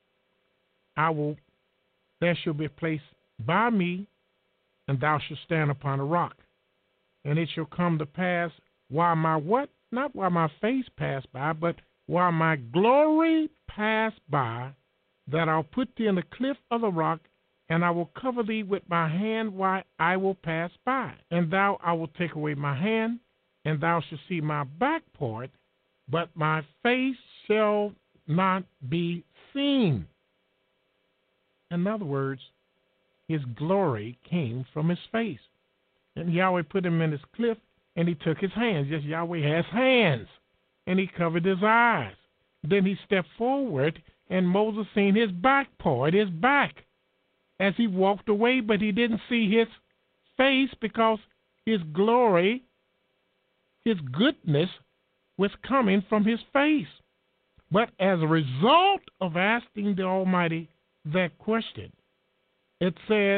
there shall be a place by me, and thou shalt stand upon a rock. And it shall come to pass while my what? Not while my face pass by, but while my glory pass by, that I'll put thee in the cliff of the rock, and I will cover thee with my hand while I will pass by. And I will take away my hand, and thou shalt see my back part, but my face shall not be seen. In other words, his glory came from his face. And Yahweh put him in his cliff, and he took his hands. Yes, Yahweh has hands. And he covered his eyes. Then he stepped forward, and Moses seen his back part, his back, as he walked away, but he didn't see his face because his glory, his goodness, was coming from his face. But as a result of asking the Almighty that question, it says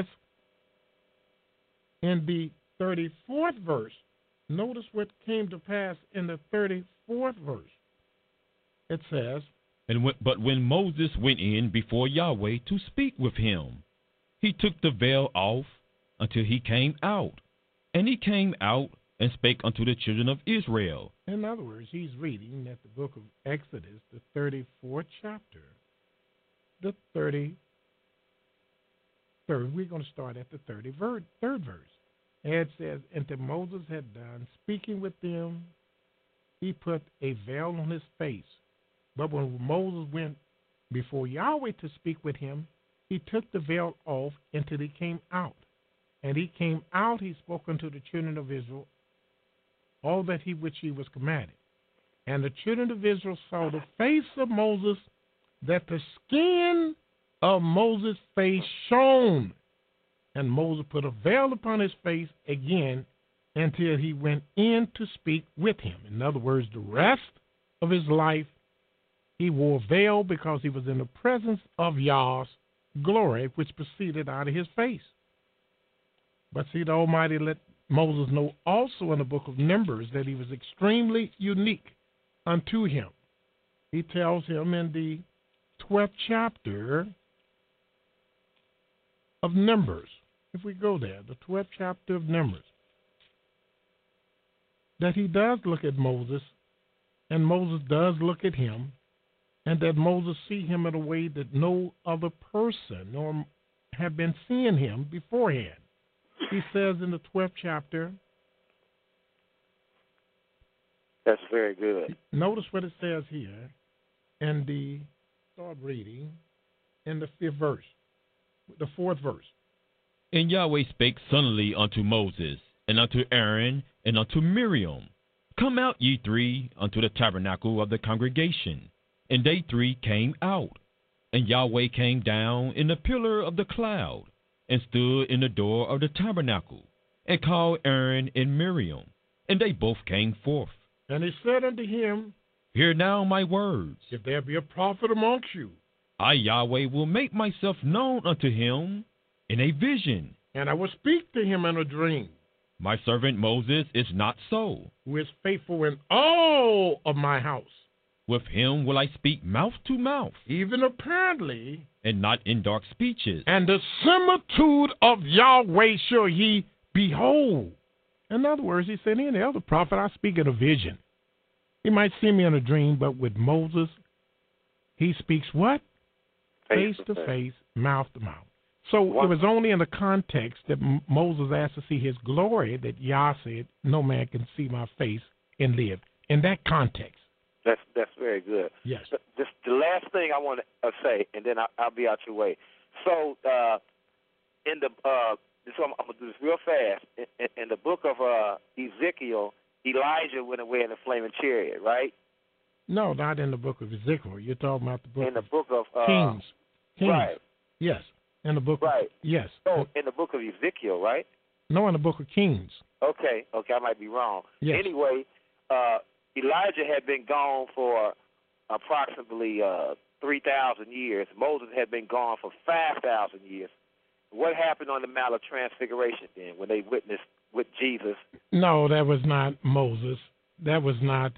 in the 34th verse, notice what came to pass in the 34th verse. It says, But when Moses went in before Yahweh to speak with him, he took the veil off until he came out. And he came out and spake unto the children of Israel. In other words, he's reading at the book of Exodus, the 34th chapter, the 33rd. We're going to start at the 33rd verse. And it says, until Moses had done speaking with them, he put a veil on his face. But when Moses went before Yahweh to speak with him, he took the veil off until he came out. And he came out, he spoke unto the children of Israel all that which he was commanded. And the children of Israel saw the face of Moses, that the skin of Moses' face shone. And Moses put a veil upon his face again until he went in to speak with him. In other words, the rest of his life, he wore a veil because he was in the presence of Yah's glory, which proceeded out of his face. But see, the Almighty let Moses know also in the book of Numbers that he was extremely unique unto him. He tells him in the 12th chapter of Numbers, if we go there, the 12th chapter of Numbers, that he does look at Moses, and Moses does look at him, and that Moses see him in a way that no other person or have been seeing him beforehand. He says in the 12th chapter. That's very good. Notice what it says here in the, start reading, in the 5th verse, the 4th verse. And Yahweh spake suddenly unto Moses, and unto Aaron, and unto Miriam, Come out, ye three, unto the tabernacle of the congregation. And they three came out. And Yahweh came down in the pillar of the cloud, and stood in the door of the tabernacle, and called Aaron and Miriam, and they both came forth. And he said unto him, Hear now my words. If there be a prophet amongst you, I, Yahweh, will make myself known unto him in a vision. And I will speak to him in a dream. My servant Moses is not so. who is faithful in all of my house. With him will I speak mouth to mouth, Even apparently, and not in dark speeches. and the similitude of Yahweh shall ye behold. In other words, he said, any other prophet, I speak in a vision. He might see me in a dream, but with Moses, he speaks what? Face to face, mouth to mouth. So it was only in the context that Moses asked to see his glory that Yah said, no man can see my face and live. In that context. That's very good. Yes. Just the last thing I want to say, and then I'll be out your way. So in the so I'm gonna do this real fast. In the book of Ezekiel, Elijah went away in a flaming chariot, right? No, not in the book of Ezekiel. You're talking about the book in the book of Kings. Right. Yes. In the book right. of, yes. So in the book of Ezekiel, right? No, in the book of Kings. Okay, I might be wrong. Yes. Anyway, Elijah had been gone for approximately 3,000 years. Moses had been gone for 5,000 years. What happened on the Mount of Transfiguration then when they witnessed with Jesus? No, that was not Moses. That was not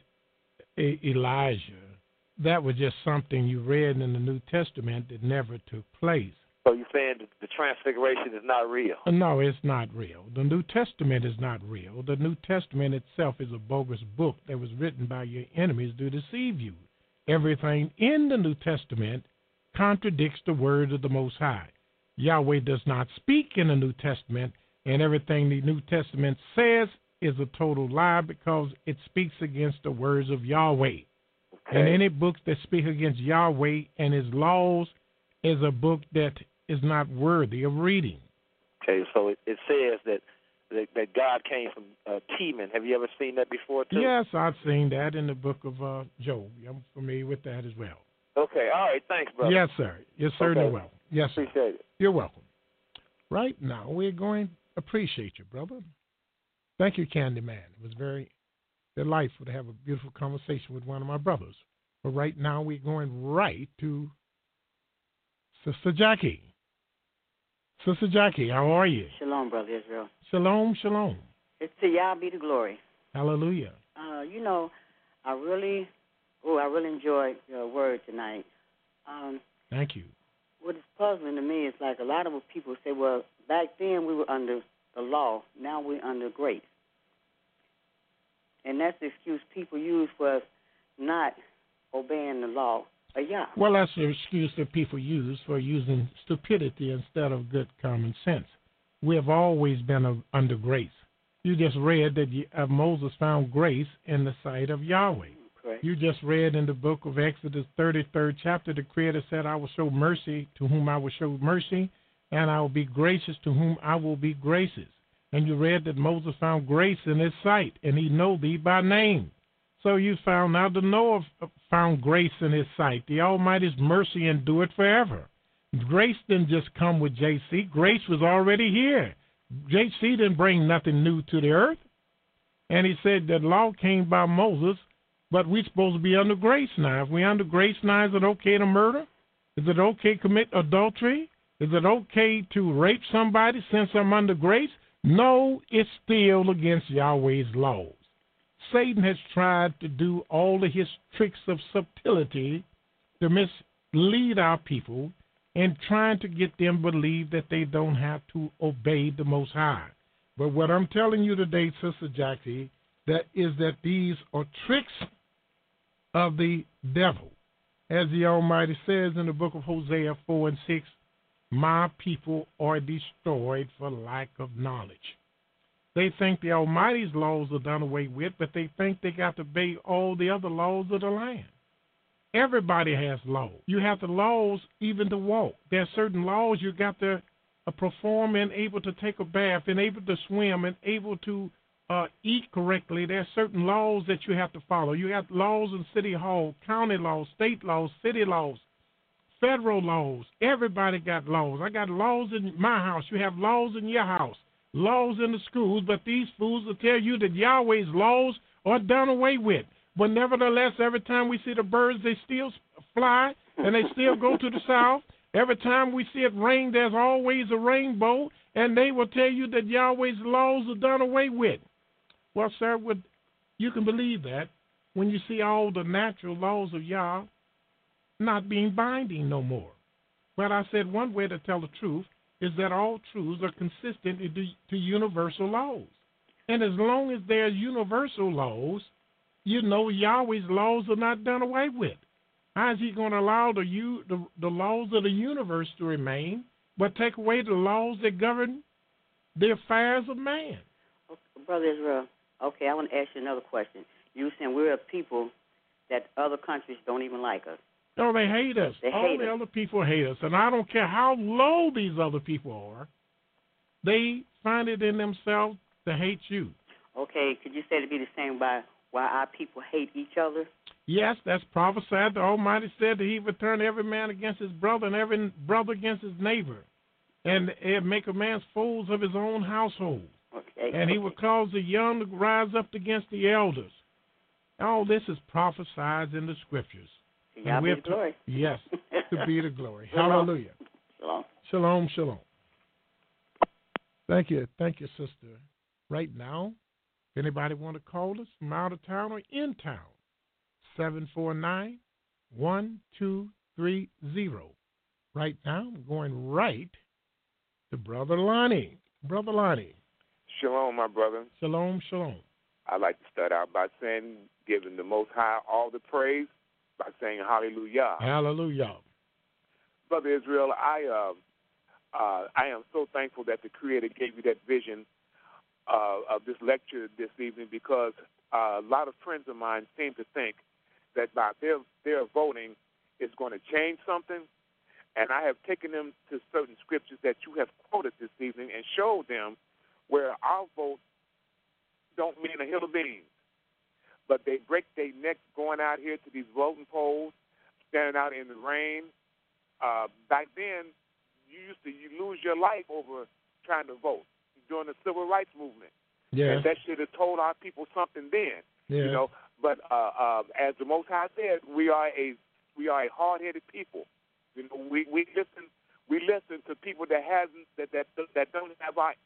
Elijah. That was just something you read in the New Testament that never took place. So you're saying the Transfiguration is not real? No, it's not real. The New Testament is not real. The New Testament itself is a bogus book that was written by your enemies to deceive you. Everything in the New Testament contradicts the word of the Most High. Yahweh does not speak in the New Testament, and everything the New Testament says is a total lie because it speaks against the words of Yahweh. Okay. And any books that speak against Yahweh and his laws is a book that is not worthy of reading. Okay, so it says that God came from Teman. Have you ever seen that before, too? Yes, I've seen that in the book of Job. I'm familiar with that as well. Okay, all right, thanks, brother. Yes, sir. You're certainly welcome. Yes, sir. Appreciate it. You're welcome. Right now, we're going to appreciate you, brother. Thank you, Candyman. It was very delightful to have a beautiful conversation with one of my brothers. But right now, we're going right to Sister Jackie. Sister Jackie, how are you? Shalom, Brother Israel. Shalom, shalom. It's to Yah be the glory. Hallelujah. I really enjoyed your word tonight. Thank you. What is puzzling to me is like a lot of people say, well, back then we were under the law, now we're under grace. And that's the excuse people use for us not obeying the law of Yah. Well, that's the excuse that people use for using stupidity instead of good common sense. We have always been under grace. You just read that Moses found grace in the sight of Yahweh. Correct. You just read in the book of Exodus 33rd chapter, the Creator said, I will show mercy to whom I will show mercy, and I will be gracious to whom I will be gracious. And you read that Moses found grace in his sight, and he know thee by name. So you found out that Noah found grace in his sight. The Almighty's mercy endured forever. Grace didn't just come with JC. Grace was already here. JC didn't bring nothing new to the earth. And he said that law came by Moses, but we're supposed to be under grace now. If we're under grace now, is it okay to murder? Is it okay to commit adultery? Is it okay to rape somebody since I'm under grace? No, it's still against Yahweh's laws. Satan has tried to do all of his tricks of subtlety to mislead our people and trying to get them to believe that they don't have to obey the Most High. But what I'm telling you today, Sister Jackie, that is that these are tricks of the devil. As the Almighty says in the book of Hosea 4 and 6, my people are destroyed for lack of knowledge. They think the Almighty's laws are done away with, but they think they got to obey all the other laws of the land. Everybody has laws. You have the laws even to walk. There are certain laws you got to perform and able to take a bath and able to swim and able to eat correctly. There are certain laws that you have to follow. You have laws in City Hall, county laws, state laws, city laws, federal laws. Everybody got laws. I got laws in my house. You have laws in your house, laws in the schools, but these fools will tell you that Yahweh's laws are done away with. But nevertheless, every time we see the birds, they still fly, and they still go to the south. Every time we see it rain, there's always a rainbow, and they will tell you that Yahweh's laws are done away with. Well, sir, you can believe that when you see all the natural laws of Yah not being binding no more. But I said one way to tell the truth is that all truths are consistent to universal laws. And as long as there's universal laws, you know Yahweh's laws are not done away with. How is he going to allow the laws of the universe to remain, but take away the laws that govern the affairs of man? Okay, Brother Israel, okay, I want to ask you another question. You were saying we're a people that other countries don't even like us. No, they hate us. All the other people hate us. And I don't care how low these other people are, they find it in themselves to hate you. Okay, could you say to be the same by why our people hate each other? Yes, that's prophesied. The Almighty said that he would turn every man against his brother and every brother against his neighbor, and make a man's foes of his own household. Okay. And he would cause the young to rise up against the elders. All this is prophesied in the scriptures. God be the glory. Yes, to be the glory. Hallelujah. Shalom. Shalom, shalom. Thank you, sister. Right now, if anybody want to call us from out of town or in town, 749-1230. Right now, I'm going right to Brother Lonnie. Brother Lonnie. Shalom, my brother. Shalom, shalom. I'd like to start out by giving the Most High all the praise by saying hallelujah. Hallelujah. Brother Israel, I am so thankful that the Creator gave you that vision of this lecture this evening, because a lot of friends of mine seem to think that by their voting is going to change something, and I have taken them to certain scriptures that you have quoted this evening and showed them where our vote don't mean a hill of beans, but they break their necks going out here to these voting polls, standing out in the rain. Back then, you lose your life over trying to vote during the civil rights movement. Yeah. And that should have told our people something then. Yeah. You know, but as the Most High said, we are a hard-headed people. You know, we listen to people that don't have our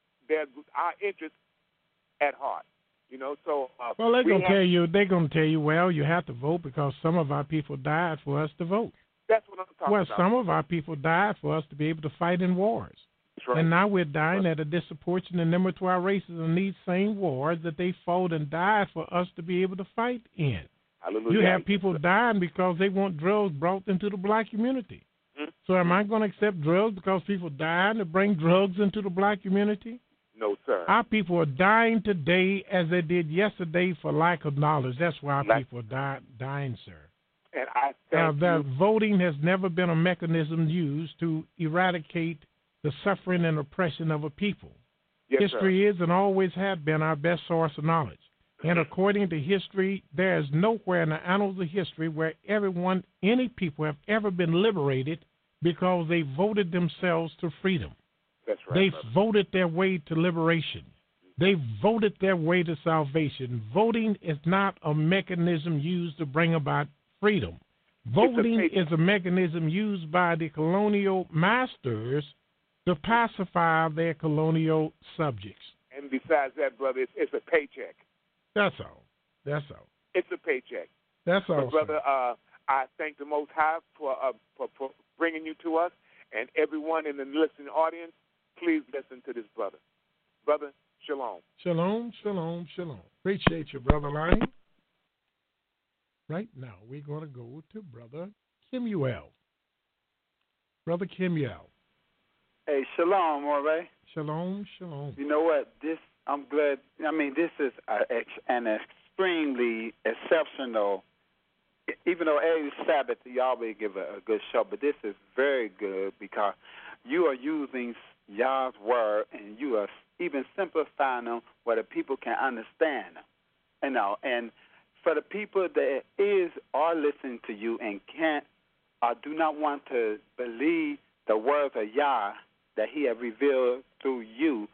interests at heart. You know, so well, they're gonna tell you, well, you have to vote because some of our people died for us to vote. That's what I'm talking about. Well, some of our people died for us to be able to fight in wars. That's right. And now we're dying at a disproportionate number to our races in these same wars that they fought and died for us to be able to fight in. Hallelujah. You have people dying because they want drugs brought into the black community. Mm-hmm. So am I going to accept drugs because people dying to bring drugs into the black community? No, sir. Our people are dying today as they did yesterday for lack of knowledge. That's why our people are dying, sir. And I thank that voting has never been a mechanism used to eradicate the suffering and oppression of a people. Yes, history is and always have been our best source of knowledge. And according to history, there is nowhere in the annals of history where any people have ever been liberated because they voted themselves to freedom. That's right. They brother. voted their way to liberation. They voted their way to salvation. Voting is not a mechanism used to bring about freedom. Voting is a mechanism used by the colonial masters to pacify their colonial subjects. And besides that, brother, it's a paycheck. That's all. That's all. It's a paycheck. That's all. But brother, I thank the Most High for bringing you to us, and everyone in the listening audience, please listen to this brother. Brother, shalom. Shalom, shalom, shalom. Appreciate you, Brother Lonnie. Right now, we're going to go to Brother Kimuel. Brother Kimuel. Hey, shalom, Moray. Shalom, shalom. You know what? I'm glad. I mean, this is an extremely exceptional. Even though every Sabbath you always give a good show, but this is very good because you are using Yah's word and you are even simplifying them where the people can understand them. You know, and for the people that are listening to you and can't or do not want to believe the words of Yah that He has revealed through you,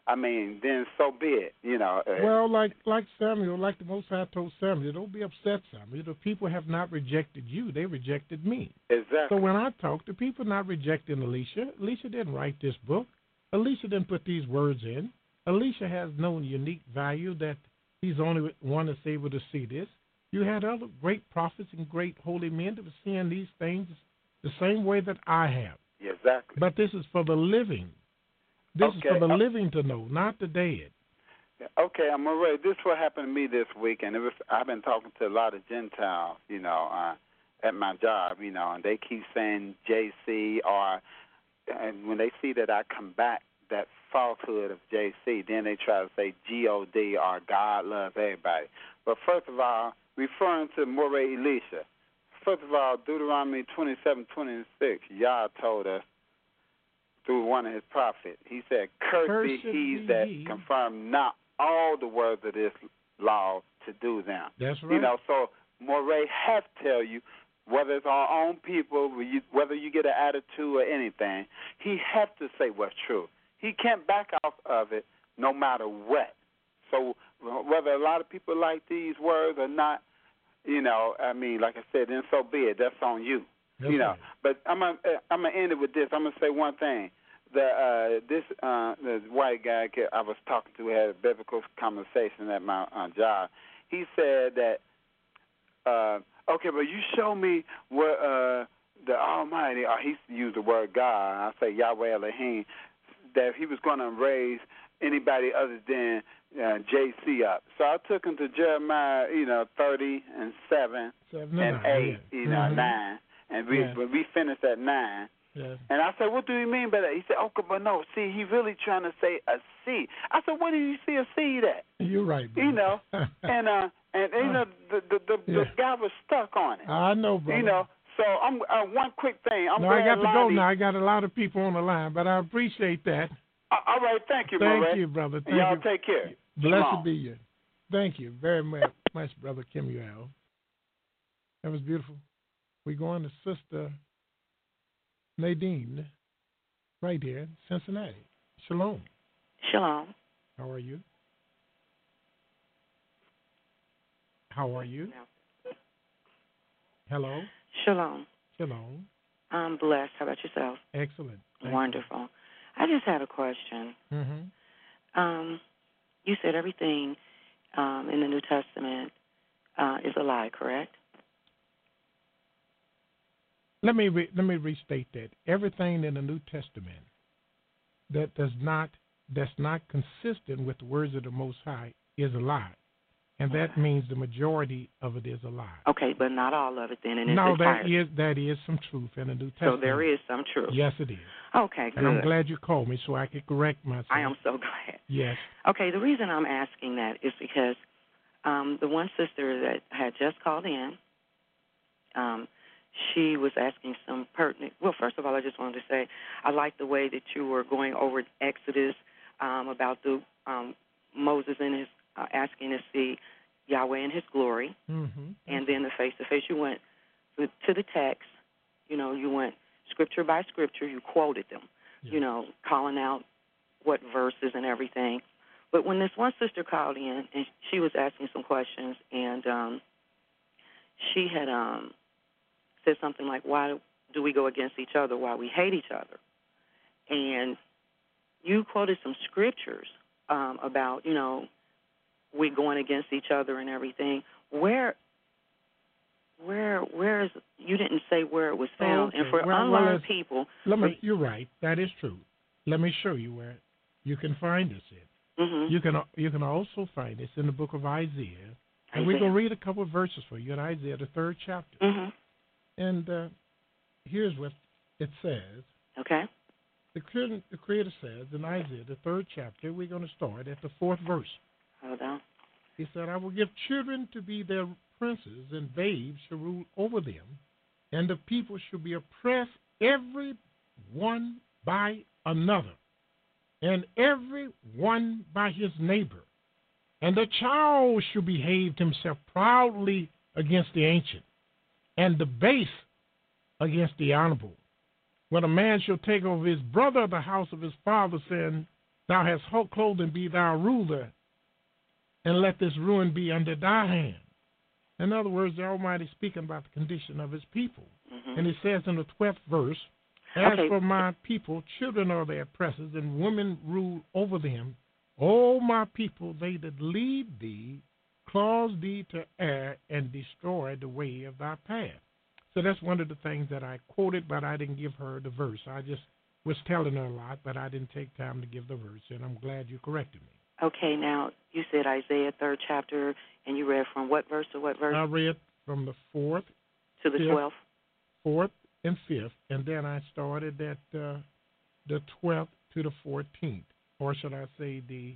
I mean, then so be it, you know. Well, like Samuel, like the Most High told Samuel, don't be upset, Samuel. The people have not rejected you; they rejected me. Exactly. So when I talk, the people are not rejecting Alicia. Alicia didn't write this book. Alicia didn't put these words in. Alicia has no unique value that he's the only one that's able to see this. You had other great prophets and great holy men that were seeing these things the same way that I have. Exactly. But this is for the living. This is for the living to know, not the dead. Okay, I'm ready. This is what happened to me this week, and I've been talking to a lot of Gentiles, you know, at my job, you know, and they keep saying JC, and when they see that I combat that falsehood of JC, then they try to say God or God loves everybody. But first of all, referring to Moray Elisha, first of all, Deuteronomy 27:26, Yah told us through one of his prophets, he said, "Cursed be he that confirm not all the words of this law to do them." That's right. You know, so Moray has to tell you, whether it's our own people, whether you get an attitude or anything, he has to say what's true. He can't back off of it no matter what. So whether a lot of people like these words or not, you know, I mean, like I said, then so be it. That's on you. That's you know, right. But I'm gonna end it with this. I'm gonna say one thing. The white guy I was talking to had a biblical conversation at my job. He said that, okay, but you show me what the Almighty, or he used the word God, I say Yahweh Elohim, that he was going to raise anybody other than JC up. So I took him to Jeremiah, 30:7 and 8, yeah. 9, and we finished at 9. Yeah. And I said, what do you mean by that? He said, okay, but no, see, he really trying to say a seed. I said, where do you see a seed at? You're right, brother. You know, and the guy was stuck on it. I know, brother. You know, so I'm one quick thing. I got to go now. I got a lot of people on the line, but I appreciate that. All right, thank you, Thank Murray. you, brother. Thank y'all take care. Blessed Shalom. be you. Thank you very much, Brother Kemuel. That was beautiful. We're going to Sister Nadine right here in Cincinnati. Shalom. Shalom. How are you? How are you? Hello? Shalom. Shalom. I'm blessed. How about yourself? Excellent. Thank Wonderful. You. I just had a question. Mm-hmm. You said everything in the New Testament is a lie, correct? Let me restate that. Everything in the New Testament that's not consistent with the words of the Most High is a lie. And that means the majority of it is a lie. Okay, but not all of it then. And no, that is some truth in the New Testament. So there is some truth. Yes, it is. Okay, good. And I'm glad you called me so I could correct myself. I am so glad. Yes. Okay, the reason I'm asking that is because the one sister that had just called in, she was asking some pertinent. Well, first of all, I just wanted to say I like the way that you were going over Exodus about the Moses and his asking to see Yahweh in his glory, and then the face-to-face. You went to the text, you went scripture by scripture, you quoted them, calling out what verses and everything. But when this one sister called in, and she was asking some questions, and she had said something like, why do we go against each other, why we hate each other? And you quoted some scriptures about, we going against each other and everything. Where is, you didn't say where it was found. Okay. And for unlearned people. You're right. That is true. Let me show you where you can find this in. Mm-hmm. You can also find this in the book of Isaiah. And we're going to read a couple of verses for you in Isaiah, the 3rd chapter. Mm-hmm. And here's what it says. Okay. The Creator says in Isaiah, the 3rd chapter, we're going to start at the 4th verse. Hold on. He said, I will give children to be their princes, and babes shall rule over them, and the people shall be oppressed, every one by another, and every one by his neighbor. And the child shall behave himself proudly against the ancient, and the base against the honorable. When a man shall take over his brother the house of his father, saying, Thou hast whole clothing, be thou ruler, and let this ruin be under thy hand. In other words, the Almighty is speaking about the condition of his people. Mm-hmm. And it says in the 12th verse, As Okay. for my people, children are their oppressors, and women rule over them. O my people, they that lead thee, cause thee to err, and destroy the way of thy path. So that's one of the things that I quoted, but I didn't give her the verse. I just was telling her a lot, but I didn't take time to give the verse, and I'm glad you corrected me. Okay, now you said Isaiah 3rd chapter, and you read from what verse to what verse? I read from the 4th To the 12th? 4th and 5th, and then I started at the 12th to the 14th, or should I say the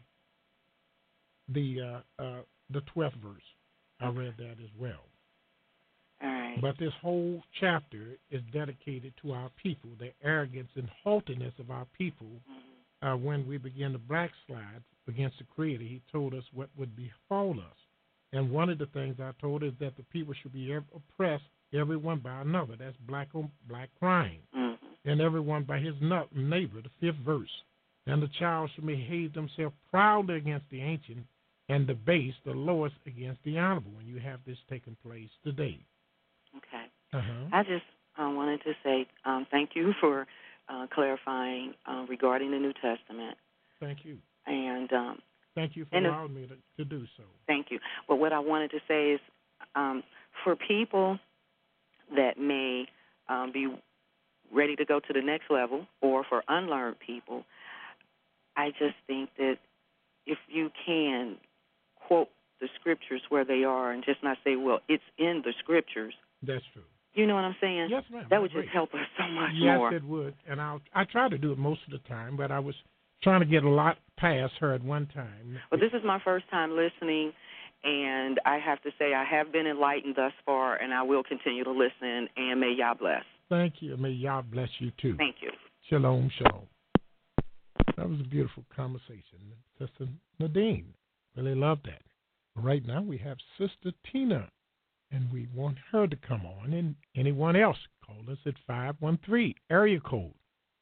12th verse. I read that as well. All right. But this whole chapter is dedicated to our people, the arrogance and haughtiness of our people. When we begin to backslide against the Creator, he told us what would befall us. And one of the things I told is that the people should be oppressed, everyone by another. That's black on black crime. Mm-hmm. And everyone by his neighbor, the 5th verse. And the child should behave themselves proudly against the ancient, and the base, the lowest, against the honorable. And you have this taking place today. Okay. Uh-huh. I just wanted to say thank you for clarifying regarding the New Testament. Thank you. And thank you for allowing me to do so. Thank you. But what I wanted to say is for people that may be ready to go to the next level, or for unlearned people, I just think that if you can quote the scriptures where they are and just not say, well, it's in the scriptures. That's true. You know what I'm saying? Yes, ma'am. That would just help us so much Yes, more. it would. And I try to do it most of the time, but I was trying to get a lot past her at one time. Well, this is my first time listening, and I have to say I have been enlightened thus far, and I will continue to listen, and may Yah bless. Thank you. May Yah bless you, too. Thank you. Shalom, shalom. That was a beautiful conversation. Sister Nadine, really loved that. Right now we have Sister Tina, and we want her to come on. And anyone else, call us at 513, area code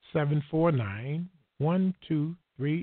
749-1230.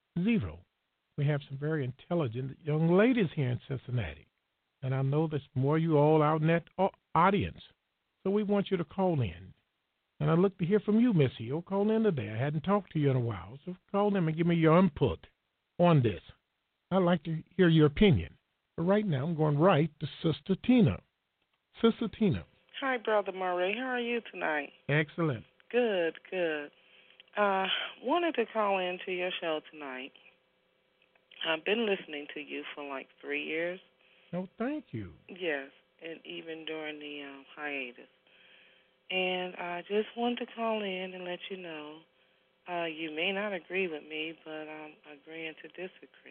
We have some very intelligent young ladies here in Cincinnati, and I know there's more of you all out in that audience. So we want you to call in. And I look to hear from you, Miss Hill. Call in today. I hadn't talked to you in a while, so call in and give me your input on this. I'd like to hear your opinion. But right now, I'm going right to Sister Tina. Sister Tina. Hi, Brother Murray. How are you tonight? Excellent. Good, good. Wanted to call into your show tonight. I've been listening to you for like 3 years. Oh, thank you. Yes, and even during the hiatus. And I just wanted to call in and let you know, you may not agree with me, but I'm agreeing to disagree.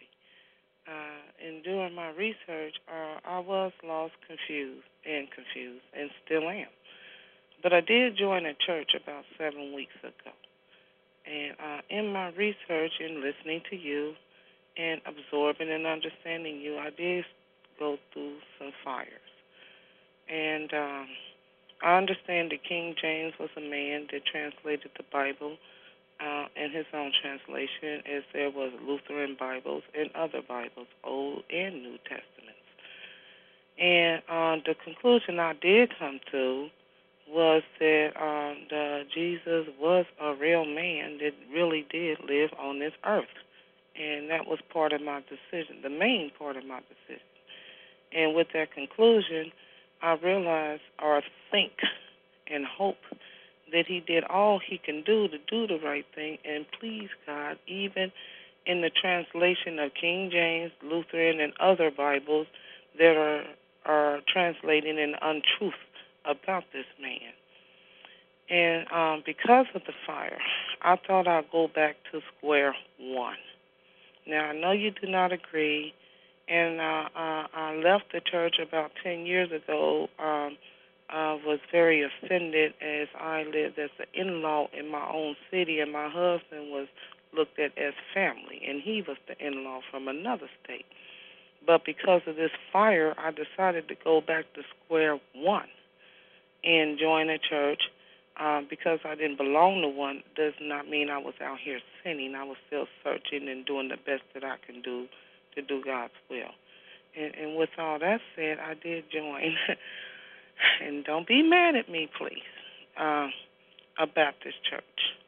In doing my research, I was lost, confused, and still am. But I did join a church about 7 weeks ago. And in my research and listening to you and absorbing and understanding you, I did go through some fires. And I understand that King James was a man that translated the Bible in his own translation, as there was Lutheran Bibles and other Bibles, Old and New Testaments. And the conclusion I did come to was that Jesus was a real man that really did live on this earth. And that was part of my decision, the main part of my decision. And with that conclusion, I realize or think and hope that he did all he can do to do the right thing and please God, even in the translation of King James, Lutheran, and other Bibles that are translating in untruth about this man. And because of the fire, I thought I'd go back to square one. Now, I know you do not agree, and I left the church about 10 years ago. I was very offended as I lived as an in-law in my own city, and my husband was looked at as family, and he was the in-law from another state. But because of this fire, I decided to go back to square one and join a church because I didn't belong to one does not mean I was out here sinning. I was still searching and doing the best that I can do to do God's will. And with all that said, I did join, and don't be mad at me, please, a Baptist church.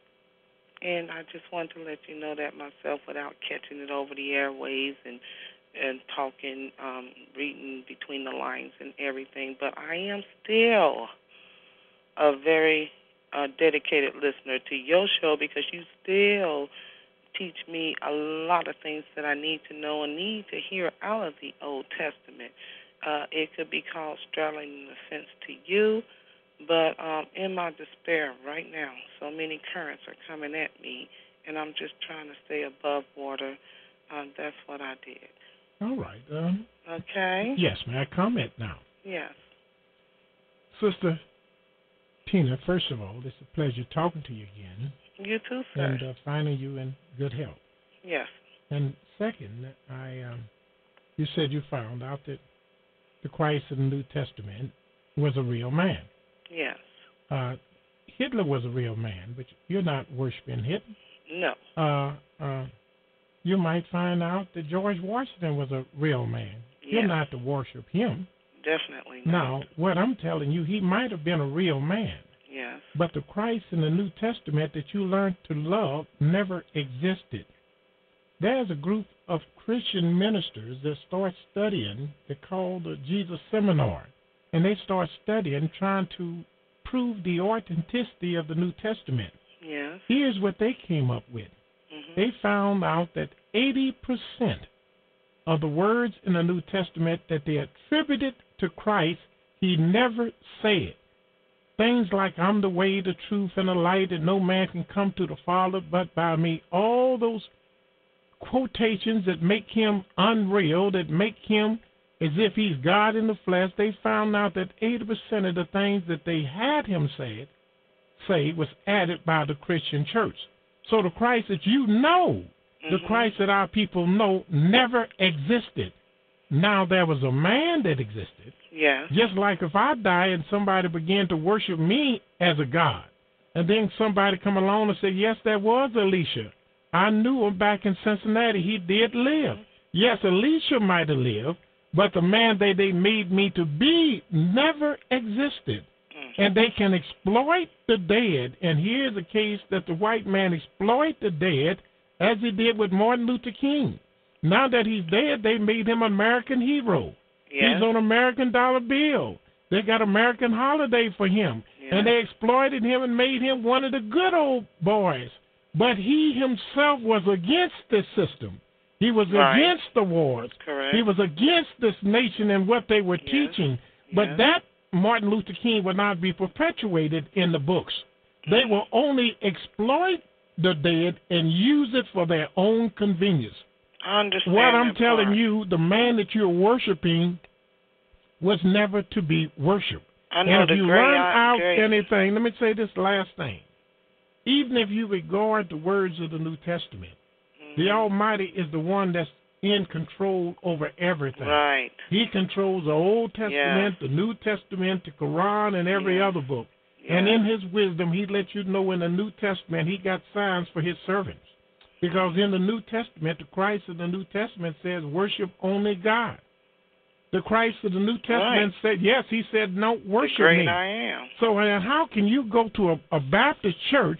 And I just wanted to let you know that myself without catching it over the airwaves and talking, reading between the lines and everything. But I am still a very dedicated listener to your show because you still teach me a lot of things that I need to know and need to hear out of the Old Testament. It could be called straddling the fence to you, but in my despair right now, so many currents are coming at me, and I'm just trying to stay above water. That's what I did. All right. Okay? Yes, may I comment now? Yes. Sister Tina, first of all, it's a pleasure talking to you again. You too, sir. And finding you in good health. Yes. And second, you said you found out that the Christ in the New Testament was a real man. Yes. Hitler was a real man, but you're not worshiping Hitler. No. You might find out that George Washington was a real man. Yes. You're not to worship him. Definitely not. Now, what I'm telling you, he might have been a real man. Yes. But the Christ in the New Testament that you learned to love never existed. There's a group of Christian ministers that start studying, they're called the Jesus Seminar, and they start studying, trying to prove the authenticity of the New Testament. Yes. Here's what they came up with. Mm-hmm. They found out that 80% of the words in the New Testament that they attributed to Christ, he never said. Things like, I'm the way, the truth, and the light, and no man can come to the Father but by me. All those quotations that make him unreal, that make him as if he's God in the flesh, they found out that 80% of the things that they had him say was added by the Christian church. So the Christ that you know, the Christ that our people know, never existed. Now, there was a man that existed. Yes. Just like if I die and somebody began to worship me as a god, and then somebody come along and say, yes, that was Elisha. I knew him back in Cincinnati. He did live. Yes, Elisha might have lived, but the man that they made me to be never existed. And they can exploit the dead. And here's a case that the white man exploit the dead as he did with Martin Luther King. Now that he's dead, they made him an American hero. Yes. He's on American dollar bill. They got American holiday for him. Yes. And they exploited him and made him one of the good old boys. But he himself was against this system. He was against the wars. Correct. He was against this nation and what they were teaching. But that Martin Luther King would not be perpetuated in the books. They will only exploit the dead and use it for their own convenience. I understand. What I'm telling you, the man that you're worshiping was never to be worshipped. I know. And if you learn out anything, let me say this last thing. Even if you regard the words of the New Testament, the Almighty is the one that's in control over everything. Right. He controls the Old Testament, the New Testament, the Quran, and every other book. And in his wisdom, he let you know in the New Testament he got signs for his servants. Because in the New Testament, the Christ of the New Testament says, worship only God. The Christ of the New Testament said, yes, he said, no, worship the great me. I am. So how can you go to a Baptist church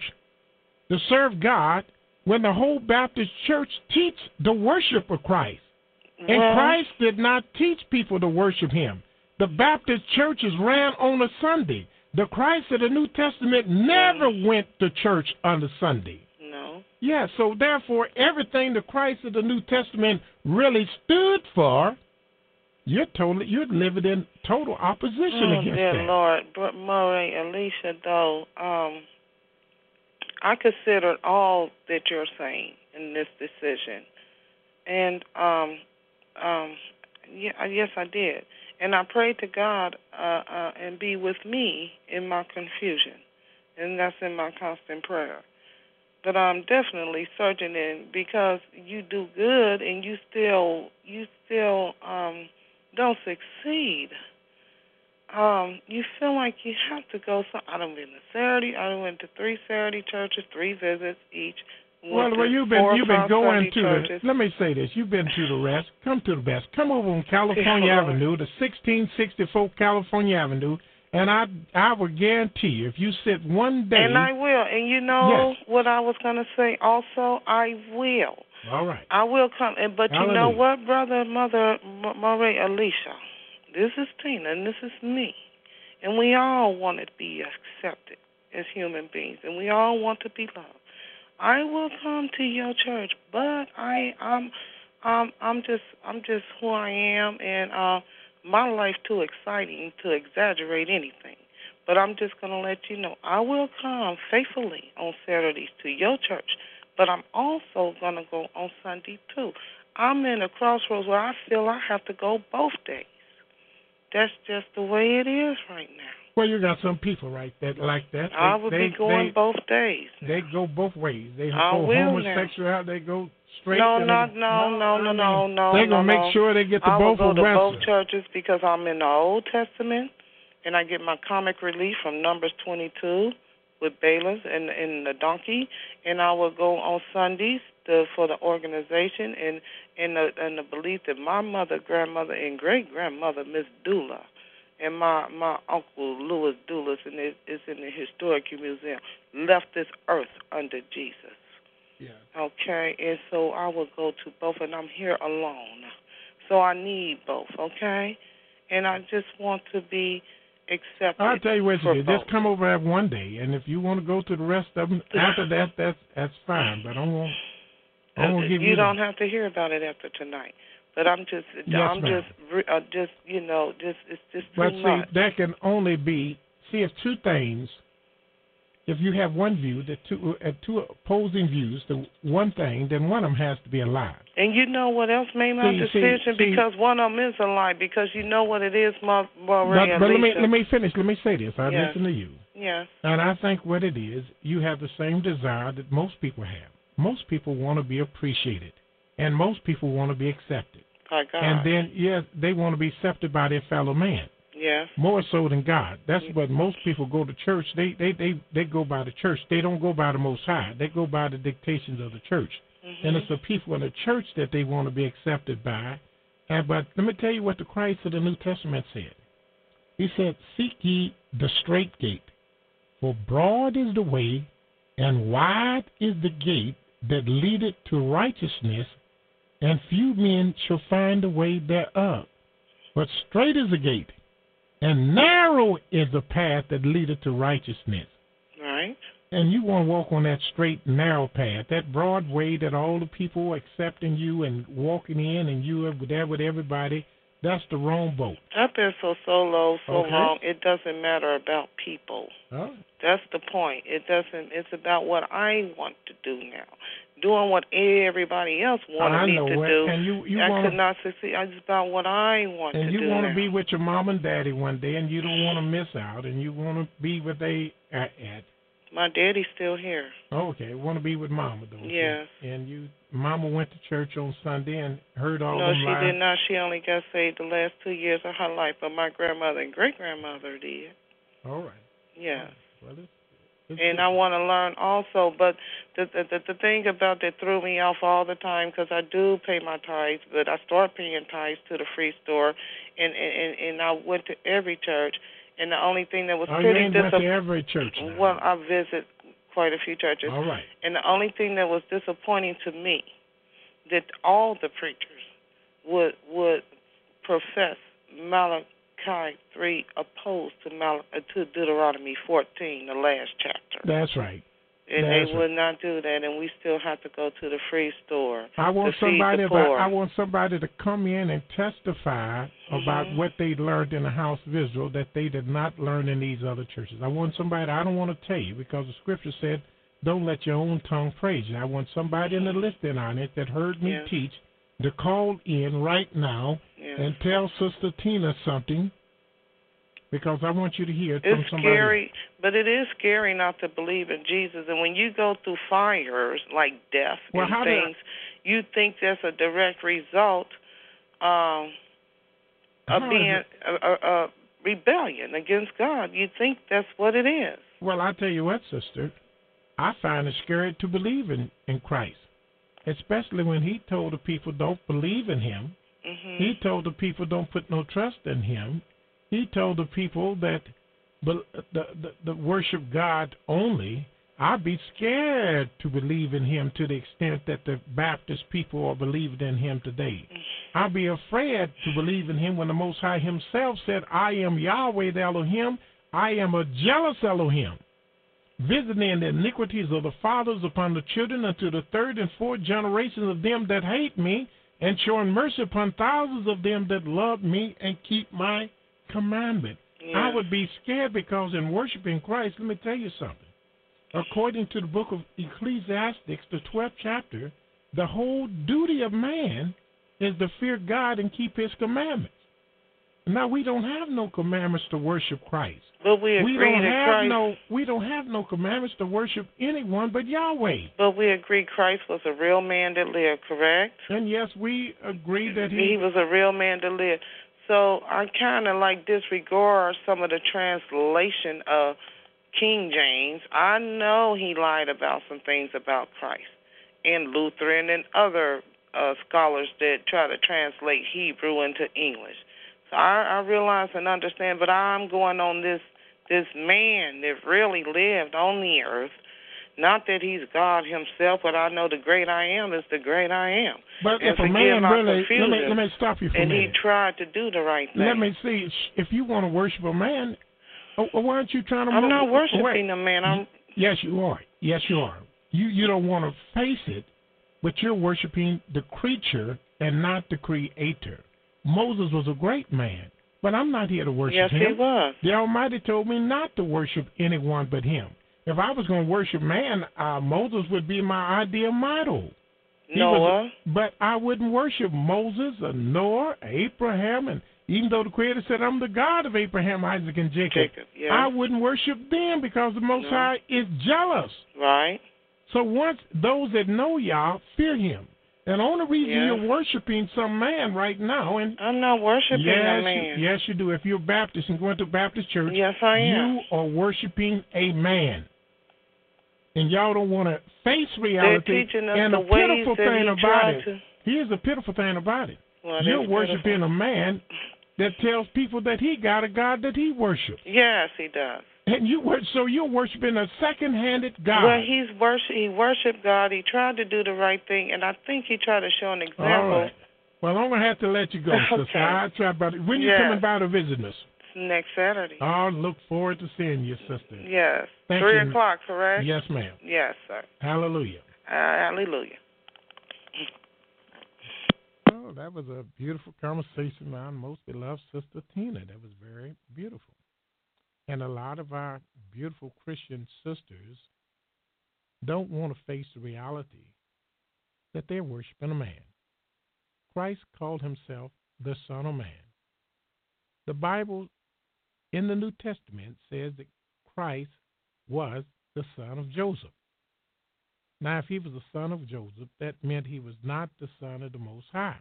to serve God when the whole Baptist church teach the worship of Christ? And Christ did not teach people to worship him. The Baptist churches ran on a Sunday. The Christ of the New Testament never went to church on a Sunday. No. Yeah, so therefore, everything the Christ of the New Testament really stood for, you're living in total opposition against dear that. Lord, but Murray, Alicia, though, I considered all that you're saying in this decision, and yes, I did, and I prayed to God and be with me in my confusion, and that's in my constant prayer. But I'm definitely searching in because you do good and you still don't succeed. you feel like you have to go. So I done been to Saturday. I done went to 3 Saturday churches, 3 visits each. Well, you've been going to the. Let me say this: you've been to the rest. Come to the best. Come over on California Avenue, the 1664 California Avenue, and I will guarantee you, if you sit one day. And I will. And you know what I was going to say also? I will. All right. I will come. But Hallelujah. You know what, brother, mother, Moray, Alicia? This is Tina, and this is me. And we all want to be accepted as human beings, and we all want to be loved. I will come to your church, but I'm just who I am, and my life too exciting to exaggerate anything. But I'm just going to let you know, I will come faithfully on Saturdays to your church, but I'm also going to go on Sunday too. I'm in a crossroads where I feel I have to go both days. That's just the way it is right now. Well, you got some people like that. I would be going both days. They go both ways. They go homosexual. They go straight. No. They're gonna make sure they get the both. I will go to both churches because I'm in the Old Testament, and I get my comic relief from Numbers 22 with Balaam and the donkey, and I will go on Sundays for the organization and the belief that my mother, grandmother, and great grandmother, Miss Dula, and my uncle Louis Doulas, and is in the Historic Museum, left this earth under Jesus. Yeah. Okay, and so I will go to both, and I'm here alone, so I need both. Okay, and I just want to be accepted. I'll tell you what you do. Just come over at one day, and if you want to go to the rest of them after that, that's fine. But I won't give you. You don't have to hear about it after tonight. But it's just too much. But see, that can only be, it's two things. If you have one view, the two opposing views, the one thing, then one of them has to be a lie. And you know what else made my decision? Because one of them is a lie. Because you know what it is, but let me finish. Let me say this. I listen to you. Yes. And I think what it is, you have the same desire that most people have. Most people want to be appreciated. And most people want to be accepted. By God. And then, they want to be accepted by their fellow man. Yes. More so than God. That's what most people go to church. They go by the church. They don't go by the Most High. They go by the dictations of the church. Mm-hmm. And it's the people in the church that they want to be accepted by. But let me tell you what the Christ of the New Testament said. He said, "Seek ye the straight gate, for broad is the way, and wide is the gate that leadeth to righteousness, and few men shall find the way thereof. But straight is the gate, and narrow is the path that leadeth to righteousness." Right. And you want to walk on that straight, narrow path, that broad way that all the people accepting you and walking in, and you are there with everybody. That's the wrong boat. I've been so low, long. It doesn't matter about people. Oh. That's the point. It doesn't. It's about what I want to do now. Doing what everybody else wanted me to do. And I could not succeed. It's about what I want to do. And you want to be with your mom and daddy one day, and you don't want to miss out, and you want to be where they are at. My daddy's still here. Okay, want to be with Mama, though. Yes. And Mama went to church on Sunday and heard all them lies. No, she did not. She only got saved the last 2 years of her life, but my grandmother and great-grandmother did. All right. Yes. Well, and I want to learn also, but the thing about that threw me off all the time, because I do pay my tithes, but I started paying tithes to the free store, and I went to every church, and the only thing that was pretty disappointing. Went to every church now. Well, I visit quite a few churches. All right. And the only thing that was disappointing to me, that all the preachers would profess Malachi 3 opposed to Deuteronomy 14, the last chapter. That's right. And they would not do that, and we still have to go to the free store. I want somebody to come in and testify about what they learned in the house of Israel that they did not learn in these other churches. I want somebody, I don't want to tell you, because the scripture said, don't let your own tongue praise you. I want somebody in the listening audience that heard me teach to call in right now and tell Sister Tina something, because I want you to hear it from somebody. It's scary, but it is scary not to believe in Jesus. And when you go through fires like death and things, you think that's a direct result of being rebellion against God. You think that's what it is. Well, I tell you what, sister, I find it scary to believe in Christ, especially when he told the people don't believe in him. Mm-hmm. He told the people don't put no trust in him. He told the people that the worship God only. I'd be scared to believe in him to the extent that the Baptist people are believing in him today. I'd be afraid to believe in him when the Most High himself said, I am Yahweh the Elohim, I am a jealous Elohim, visiting the iniquities of the fathers upon the children unto the third and fourth generations of them that hate me, and showing mercy upon thousands of them that love me and keep my commandment. Yeah. I would be scared because in worshiping Christ, let me tell you something. According to the book of Ecclesiastes, the 12th chapter, the whole duty of man is to fear God and keep his commandments. Now, we don't have no commandments to worship Christ. But we agree We don't have no commandments to worship anyone but Yahweh. But we agree Christ was a real man that lived, correct? And yes, we agree that he was a real man that lived. So I kind of disregard some of the translation of King James. I know he lied about some things about Christ, and Lutheran and other scholars that try to translate Hebrew into English. So I realize and understand, but I'm going on this man that really lived on the earth. Not that he's God himself, but I know the great I am is the great I am. But and if a man really, let me stop you for a minute. And he tried to do the right thing. Let me see. If you want to worship a man, why aren't you trying to? I'm not worshiping a man. Yes, you are. Yes, you are. You don't want to face it, but you're worshiping the creature and not the creator. Moses was a great man, but I'm not here to worship him. Yes, he was. The Almighty told me not to worship anyone but him. If I was going to worship man, Moses would be my ideal model. Noah. But I wouldn't worship Moses or Noah, Abraham, and even though the Creator said, I'm the God of Abraham, Isaac, and Jacob, yes. I wouldn't worship them because the Most High is jealous. Right. So once those that know Yah fear him. And the only reason you're worshiping some man right now, and I'm not worshiping a man. Yes, you do. If you're Baptist and going to a Baptist church, yes, I am. You are worshiping a man. And y'all don't want to face reality. They're teaching us and the the ways pitiful that thing he about tried it. to. Here's the pitiful thing about it. Well, you're worshiping a man that tells people that he got a God that he worships. Yes, he does. And so you're worshiping a second-handed God. Well, he worshiped God. He tried to do the right thing, and I think he tried to show an example. All right. Well, I'm going to have to let you go, sister. I'll try about it. When you coming by to visit us? Next Saturday. I look forward to seeing you, sister. Yes. Thank 3 you. o'clock, correct? Yes, ma'am. Yes, sir. Hallelujah. Hallelujah. Oh, that was a beautiful conversation with our most beloved sister Tina. That was very beautiful. And a lot of our beautiful Christian sisters don't want to face the reality that they're worshiping a man. Christ called himself the Son of Man. The Bible in the New Testament says that Christ was the son of Joseph. Now, if he was the son of Joseph, that meant he was not the son of the Most High.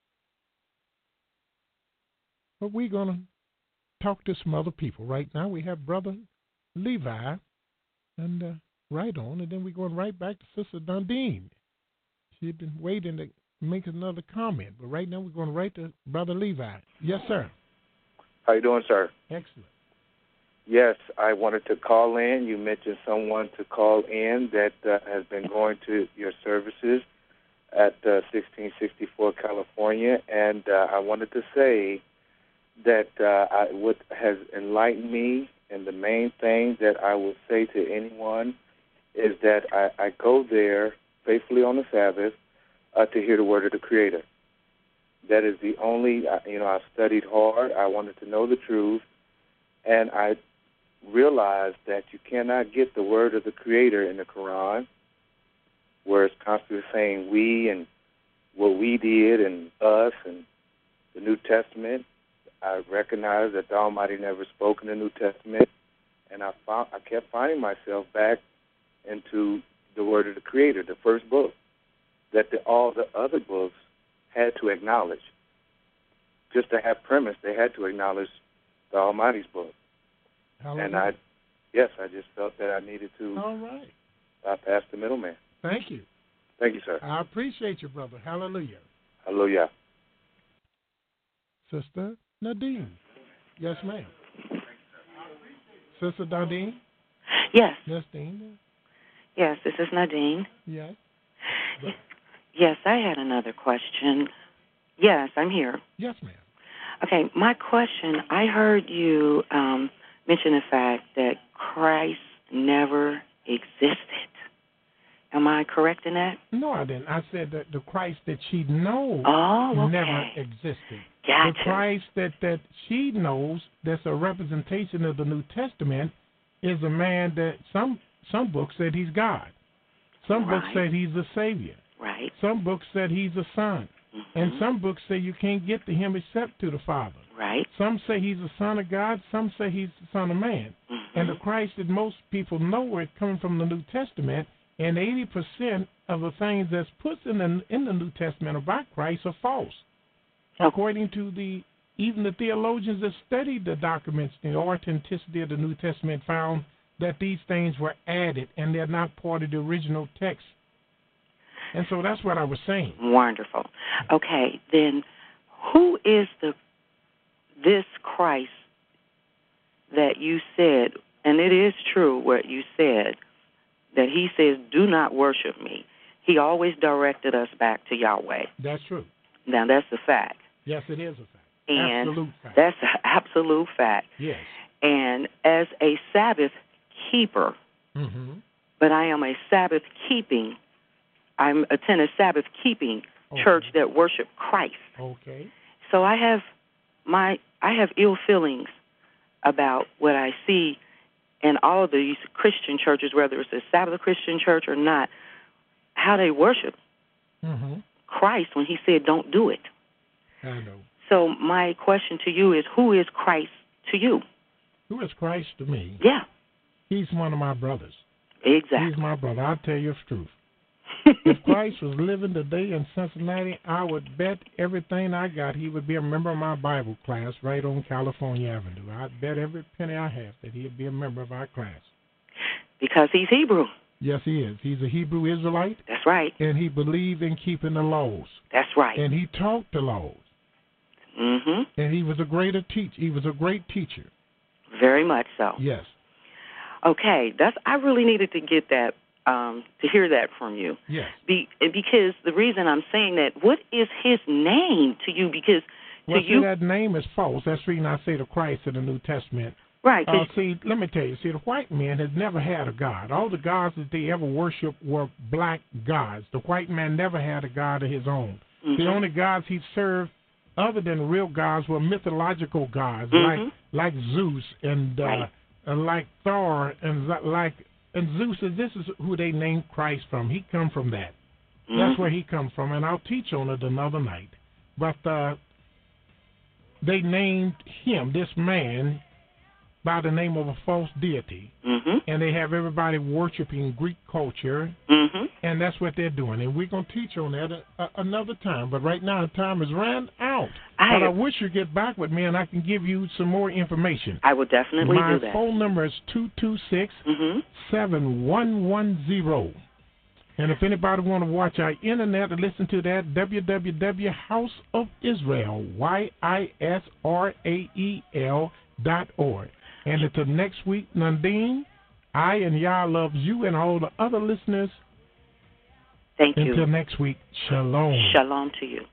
But we're going to talk to some other people. Right now, we have Brother Levi, and right on, and then we're going right back to Sister Dundeen. She'd been waiting to make another comment, but right now we're going right to Brother Levi. Yes, sir. How you doing, sir? Excellent. Yes, I wanted to call in. You mentioned someone to call in that has been going to your services at 1664 California, and I wanted to say that what has enlightened me, and the main thing that I would say to anyone is that I go there faithfully on the Sabbath to hear the word of the Creator. That is the only, I studied hard. I wanted to know the truth, and I realized that you cannot get the word of the Creator in the Quran, where it's constantly saying we and what we did and us, and the New Testament. I recognized that the Almighty never spoke in the New Testament, and I kept finding myself back into the word of the Creator, the first book, that all the other books had to acknowledge. Just to have premise, they had to acknowledge the Almighty's book. Hallelujah. And I just felt that I needed to All right. bypass the middleman. Thank you. Thank you, sir. I appreciate you, brother. Hallelujah. Hallelujah. Sister Nadine. Yes, ma'am. Sister Nadine? Yes. Nadine? Yes, this is Nadine. Yes. Yes, I had another question. Yes, I'm here. Yes, ma'am. Okay, my question, I heard you mention the fact that Christ never existed. Am I correct in that? No, I didn't. I said that the Christ that she knows never existed. Gotcha. The Christ that she knows, that's a representation of the New Testament, is a man that some books said he's God. Some books said he's a Savior. Right. Some books said he's a son. Mm-hmm. And some books say you can't get to him except to the Father. Right. Some say he's the Son of God. Some say he's the Son of Man. Mm-hmm. And the Christ that most people know is coming from the New Testament. And 80% of the things that's put in the New Testament about Christ are false. According to even the theologians that studied the documents, the authenticity of the New Testament found that these things were added and they're not part of the original text. And so that's what I was saying. Wonderful. Okay, then who is this Christ that you said, and it is true what you said, that he says, do not worship me. He always directed us back to Yahweh. That's true. Now, that's a fact. Yes, it is a fact. And absolute fact. That's an absolute fact. Yes. And as a Sabbath keeper, but I am a Sabbath keeping, I attend a Sabbath keeping church that worship Christ. Okay. So I have ill feelings about what I see in all of these Christian churches, whether it's a Sabbath Christian church or not, how they worship Christ when he said don't do it. I know. So my question to you is, who is Christ to you? Who is Christ to me? Yeah. He's one of my brothers. Exactly. He's my brother. I'll tell you the truth. If Christ was living today in Cincinnati, I would bet everything I got he would be a member of my Bible class right on California Avenue. I'd bet every penny I have that he'd be a member of our class. Because he's Hebrew. Yes, he is. He's a Hebrew Israelite. That's right. And he believed in keeping the laws. That's right. And he taught the laws. And he was a great teacher. He was a great teacher. Very much so. Yes. Okay, I really needed to get that, to hear that from you. Yes. Because the reason I'm saying that, what is his name to you? Because that name is false. That's the reason I say the Christ in the New Testament. Right. See, let me tell you. See, the white man has never had a God. All the gods that they ever worshiped were black gods. The white man never had a God of his own. The only gods he served, other than real gods, were mythological gods, like Zeus and like Thor and Zeus. This is who they named Christ from. He come from that. That's where he come from, and I'll teach on it another night. But they named him, this man, by the name of a false deity, and they have everybody worshiping Greek culture, and that's what they're doing. And we're going to teach on that another time. But right now, the time has ran out. But I wish you'd get back with me, and I can give you some more information. I will definitely do that. My phone number is 226-7110. And if anybody want to watch our internet or listen to that, www.houseofisrael.org. And until next week, Nadine, I and Yah loves you and all the other listeners. Thank you. Until next week, shalom. Shalom to you.